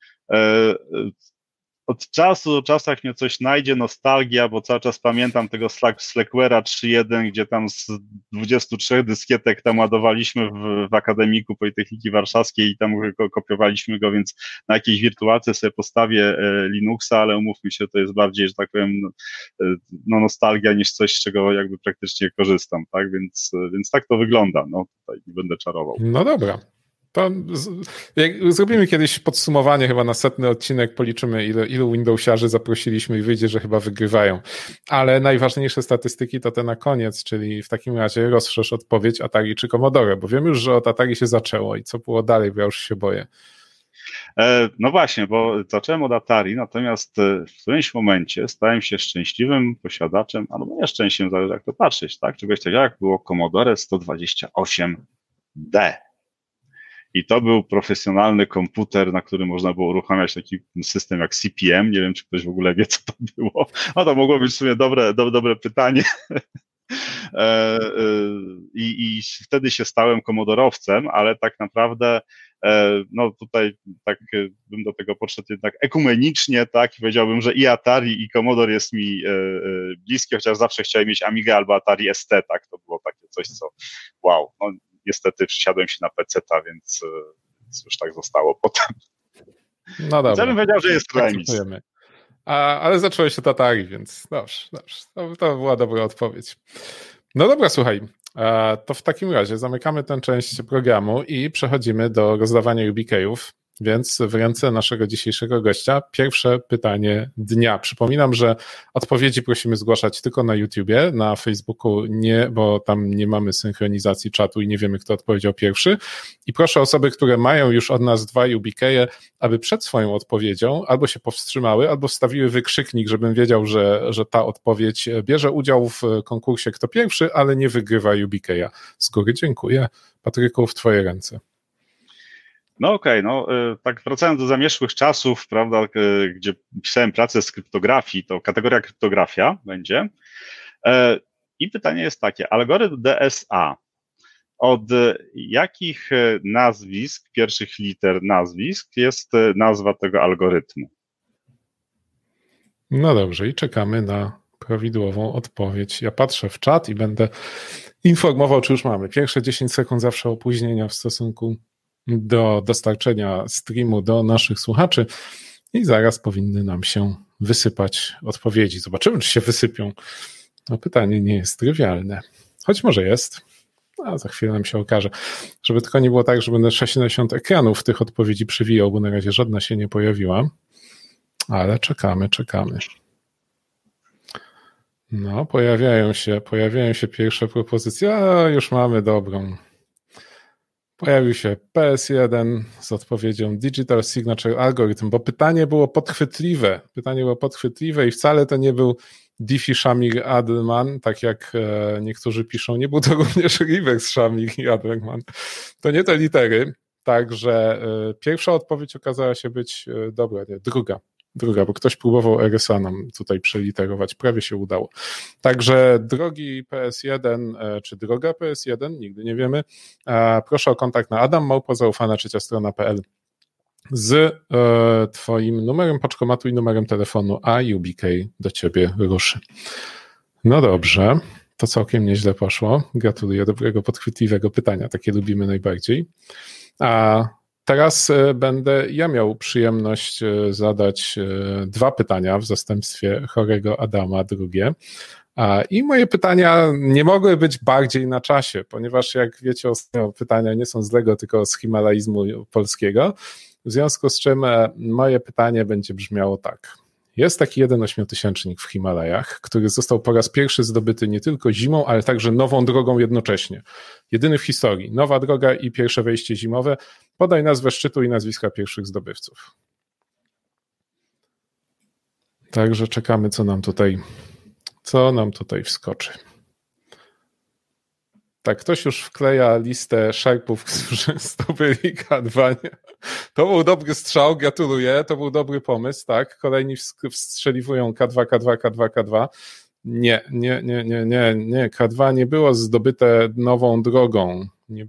Od czasu do czasu, jak mnie coś najdzie, nostalgia, bo cały czas pamiętam tego Slackwarea 3.1, gdzie tam z 23 dyskietek tam ładowaliśmy w Akademiku Politechniki Warszawskiej i tam kopiowaliśmy go, więc na jakiejś wirtualce sobie postawię Linuxa, ale umówmy się, to jest bardziej, że tak powiem, no nostalgia niż coś, z czego jakby praktycznie korzystam, tak? Więc tak to wygląda, no tutaj nie będę czarował. No dobra. To zrobimy kiedyś podsumowanie chyba na 100. odcinek, policzymy ilu Windowsiarzy zaprosiliśmy i wyjdzie, że chyba wygrywają. Ale najważniejsze statystyki to te na koniec, czyli w takim razie rozszerz odpowiedź Atari czy Commodore, bo wiem już, że od Atari się zaczęło i co było dalej, bo ja już się boję. No właśnie, bo zacząłem od Atari, natomiast w którymś momencie stałem się szczęśliwym posiadaczem, albo nieszczęściem, zależy jak to patrzeć, tak? Czegoś takiego jak było Commodore 128D. I to był profesjonalny komputer, na którym można było uruchamiać taki system jak CP/M. Nie wiem, czy ktoś w ogóle wie, co to było. No to mogło być w sumie dobre pytanie. I wtedy się stałem komodorowcem, ale tak naprawdę no tutaj tak bym do tego podszedł jednak ekumenicznie, tak, i powiedziałbym, że i Atari, i Commodore jest mi bliskie, chociaż zawsze chciałem mieć Amigę albo Atari ST, tak, to było takie coś, co wow, no niestety wsiadłem się na PC-ta, więc już tak zostało potem. No dobra. Ja bym powiedział, że jest remis. Ale zacząłeś od Atari, więc dobrze. To była dobra odpowiedź. No dobra, słuchaj, to w takim razie zamykamy tę część programu i przechodzimy do rozdawania UBK-ów. Więc w ręce naszego dzisiejszego gościa pierwsze pytanie dnia. Przypominam, że odpowiedzi prosimy zgłaszać tylko na YouTubie, na Facebooku nie, bo tam nie mamy synchronizacji czatu i nie wiemy, kto odpowiedział pierwszy. I proszę osoby, które mają już od nas 2 UBK-e, aby przed swoją odpowiedzią albo się powstrzymały, albo wstawiły wykrzyknik, żebym wiedział, że ta odpowiedź bierze udział w konkursie kto pierwszy, ale nie wygrywa UBK-a. Z góry dziękuję. Patryku, w twoje ręce. No okej, tak wracając do zamierzchłych czasów, prawda, gdzie pisałem pracę z kryptografii, to kategoria kryptografia będzie. I pytanie jest takie, algorytm DSA, od jakich nazwisk, pierwszych liter nazwisk jest nazwa tego algorytmu? No dobrze, i czekamy na prawidłową odpowiedź. Ja patrzę w czat i będę informował, czy już mamy. Pierwsze 10 sekund zawsze opóźnienia w stosunku do dostarczenia streamu do naszych słuchaczy i zaraz powinny nam się wysypać odpowiedzi. Zobaczymy, czy się wysypią. No, pytanie nie jest trywialne, choć może jest, a za chwilę nam się okaże. Żeby tylko nie było tak, że będę 60 ekranów tych odpowiedzi przywijał, bo na razie żadna się nie pojawiła, ale czekamy. No, pojawiają się pierwsze propozycje, a już mamy dobrą. Pojawił się PS1 z odpowiedzią Digital Signature Algorithm, bo pytanie było podchwytliwe. I wcale to nie był Diffie Shamir Adelman, tak jak niektórzy piszą. Nie był to również Reverse Shamir i Adelman. To nie te litery. Także pierwsza odpowiedź okazała się być dobra, nie, druga, bo ktoś próbował RSA nam tutaj przeliterować, prawie się udało. Także drogi PS1, czy droga PS1, nigdy nie wiemy, proszę o kontakt na adam@zaufana3strona.pl z twoim numerem paczkomatu i numerem telefonu, a UBK do ciebie ruszy. No dobrze, to całkiem nieźle poszło. Gratuluję dobrego, podchwytliwego pytania, takie lubimy najbardziej. A teraz będę ja miał przyjemność zadać 2 pytania w zastępstwie chorego Adama, drugie. I moje pytania nie mogły być bardziej na czasie, ponieważ jak wiecie, pytania nie są z Lego, tylko z himalaizmu polskiego. W związku z czym moje pytanie będzie brzmiało tak. Jest taki jeden ośmiotysięcznik w Himalajach, który został po raz pierwszy zdobyty nie tylko zimą, ale także nową drogą jednocześnie. Jedyny w historii. Nowa droga i pierwsze wejście zimowe. Podaj nazwę szczytu i nazwiska pierwszych zdobywców. Także czekamy, co nam tutaj wskoczy. Tak, ktoś już wkleja listę szerpów, którzy zdobyli K2. To był dobry strzał, gratuluję, to był dobry pomysł, tak. Kolejni wstrzeliwują K2. Nie. K2 nie było zdobyte nową drogą.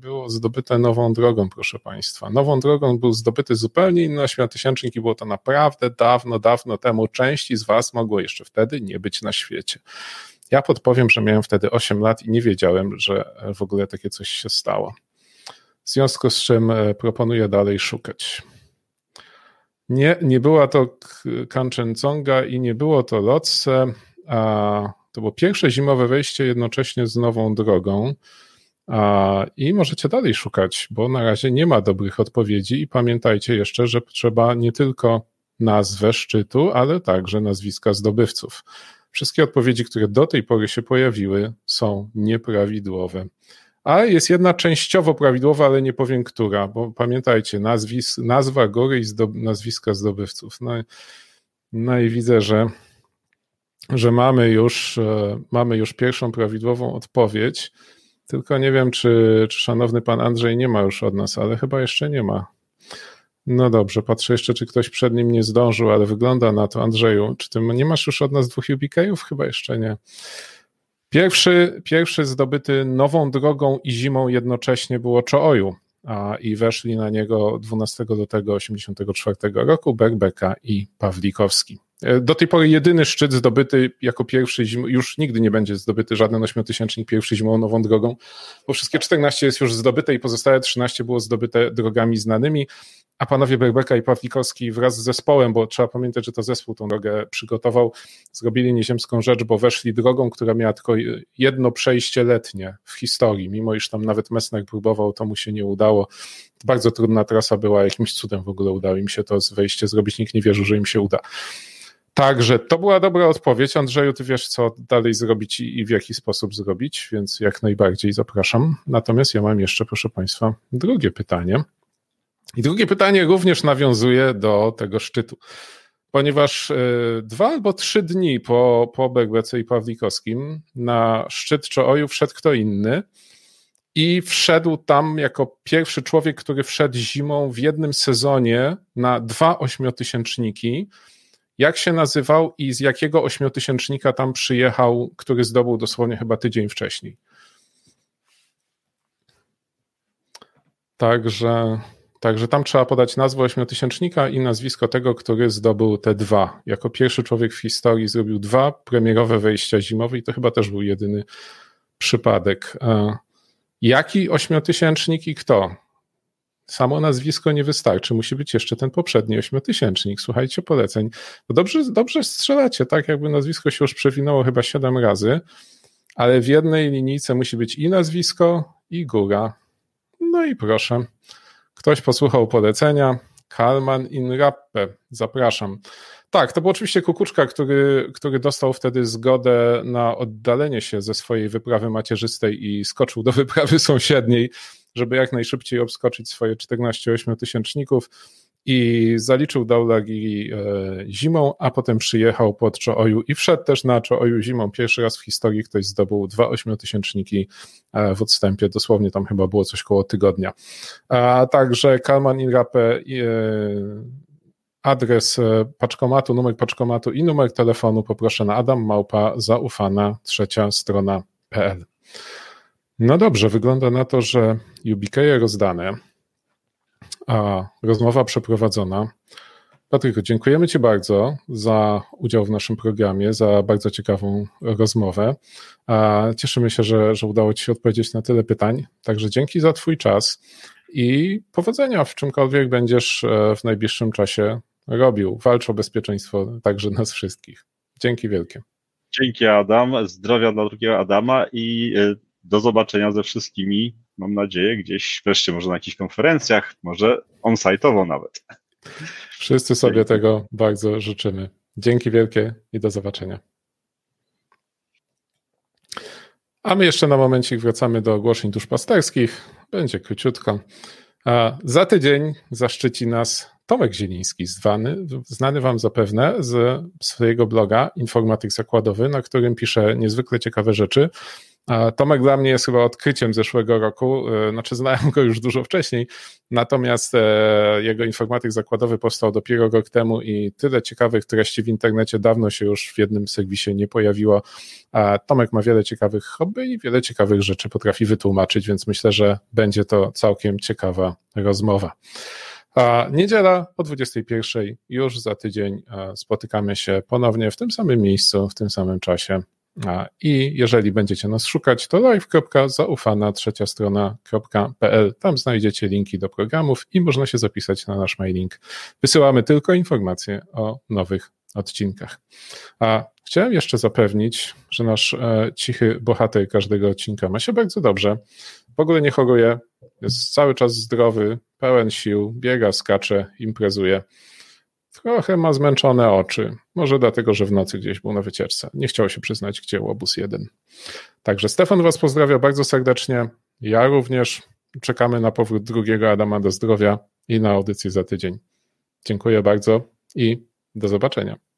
Proszę Państwa. Nową drogą był zdobyty zupełnie inny ośmiotysięcznik i było to naprawdę dawno temu. Części z Was mogło jeszcze wtedy nie być na świecie. Ja podpowiem, że miałem wtedy 8 lat i nie wiedziałem, że w ogóle takie coś się stało. W związku z czym proponuję dalej szukać. Nie była to Kanchenjunga i nie było to Lhotse, a to było pierwsze zimowe wejście jednocześnie z nową drogą. I możecie dalej szukać, bo na razie nie ma dobrych odpowiedzi i pamiętajcie jeszcze, że trzeba nie tylko nazwę szczytu, ale także nazwiska zdobywców. Wszystkie odpowiedzi, które do tej pory się pojawiły, są nieprawidłowe. A jest jedna częściowo prawidłowa, ale nie powiem która, bo pamiętajcie, nazwa góry i nazwiska zdobywców. No i widzę, że mamy już pierwszą prawidłową odpowiedź, tylko nie wiem, czy szanowny pan Andrzej nie ma już od nas, ale chyba jeszcze nie ma. No dobrze, patrzę jeszcze, czy ktoś przed nim nie zdążył, ale wygląda na to. Andrzeju, czy ty nie masz już od nas 2 UBK-ów? Chyba jeszcze nie. Pierwszy zdobyty nową drogą i zimą jednocześnie było Cho-Oyu i weszli na niego 12 lutego 1984 roku Berbeka i Pawlikowski. Do tej pory jedyny szczyt zdobyty jako pierwszy już nigdy nie będzie zdobyty żaden ośmiotysięcznik pierwszy zimą nową drogą, bo wszystkie 14 jest już zdobyte i pozostałe 13 było zdobyte drogami znanymi, a panowie Berbeka i Pawlikowski wraz z zespołem, bo trzeba pamiętać, że to zespół tą drogę przygotował, zrobili nieziemską rzecz, bo weszli drogą, która miała tylko jedno przejście letnie w historii, mimo iż tam nawet Messner próbował, to mu się nie udało. Bardzo trudna trasa była, jakimś cudem w ogóle udało im się to wejście zrobić, nikt nie wierzył, że im się uda. Także to była dobra odpowiedź. Andrzeju, ty wiesz, co dalej zrobić i w jaki sposób zrobić, więc jak najbardziej zapraszam. Natomiast ja mam jeszcze, proszę Państwa, drugie pytanie. I drugie pytanie również nawiązuje do tego szczytu, ponieważ 2 albo 3 dni po Berbece i Pawlikowskim na szczyt Cho-Oyu wszedł kto inny i wszedł tam jako pierwszy człowiek, który wszedł zimą w jednym sezonie na 2 ośmiotysięczniki. Jak się nazywał i z jakiego ośmiotysięcznika tam przyjechał, który zdobył dosłownie chyba tydzień wcześniej. Także tam trzeba podać nazwę ośmiotysięcznika i nazwisko tego, który zdobył te 2. Jako pierwszy człowiek w historii zrobił 2 premierowe wejścia zimowe i to chyba też był jedyny przypadek. Jaki ośmiotysięcznik i kto? Samo nazwisko nie wystarczy, musi być jeszcze ten poprzedni ośmiotysięcznik. Słuchajcie poleceń. Bo dobrze strzelacie, tak jakby nazwisko się już przewinęło chyba 7 razy, ale w jednej linijce musi być i nazwisko, i góra. No i proszę. Ktoś posłuchał polecenia. Kalman in Rappe. Zapraszam. Tak, to był oczywiście Kukuczka, który dostał wtedy zgodę na oddalenie się ze swojej wyprawy macierzystej i skoczył do wyprawy sąsiedniej, żeby jak najszybciej obskoczyć swoje 14 ośmiotysięczników i zaliczył Dhaulagiri zimą, a potem przyjechał pod Cho-Oyu i wszedł też na Cho-Oyu zimą. Pierwszy raz w historii ktoś zdobył 2 ośmiotysięczniki w odstępie, dosłownie tam chyba było coś koło tygodnia. A także Kalman Inrape, adres paczkomatu, numer paczkomatu i numer telefonu poproszę na adammałpa.zaufana3strona.pl. No dobrze, wygląda na to, że UBK rozdane, a rozmowa przeprowadzona. Patryku, dziękujemy Ci bardzo za udział w naszym programie, za bardzo ciekawą rozmowę. Cieszymy się, że udało Ci się odpowiedzieć na tyle pytań, także dzięki za Twój czas i powodzenia w czymkolwiek będziesz w najbliższym czasie robił. Walcz o bezpieczeństwo także nas wszystkich. Dzięki wielkie. Dzięki, Adam, zdrowia dla drugiego Adama i do zobaczenia ze wszystkimi, mam nadzieję, gdzieś wreszcie może na jakichś konferencjach, może on-site'owo nawet. Wszyscy sobie tego bardzo życzymy. Dzięki wielkie i do zobaczenia. A my jeszcze na momencik wracamy do ogłoszeń duszpasterskich. Będzie króciutko. Za tydzień zaszczyci nas Tomek Zieliński, znany Wam zapewne z swojego bloga Informatyk Zakładowy, na którym pisze niezwykle ciekawe rzeczy. Tomek dla mnie jest chyba odkryciem zeszłego roku, znaczy znałem go już dużo wcześniej, natomiast jego Informatyk Zakładowy powstał dopiero rok temu i tyle ciekawych treści w internecie dawno się już w jednym serwisie nie pojawiło. Tomek ma wiele ciekawych hobby i wiele ciekawych rzeczy potrafi wytłumaczyć, więc myślę, że będzie to całkiem ciekawa rozmowa. Niedziela o 21:00, już za tydzień spotykamy się ponownie w tym samym miejscu, w tym samym czasie. I jeżeli będziecie nas szukać, to live.zaufana3strona.pl. Tam znajdziecie linki do programów i można się zapisać na nasz mailing. Wysyłamy tylko informacje o nowych odcinkach. Chciałem jeszcze zapewnić, że nasz cichy bohater każdego odcinka ma się bardzo dobrze. W ogóle nie choruje, jest cały czas zdrowy, pełen sił, biega, skacze, imprezuje. Trochę ma zmęczone oczy. Może dlatego, że w nocy gdzieś był na wycieczce. Nie chciał się przyznać, gdzie łobuz 1. Także Stefan Was pozdrawia bardzo serdecznie. Ja również. Czekamy na powrót drugiego Adama do zdrowia i na audycję za tydzień. Dziękuję bardzo i do zobaczenia.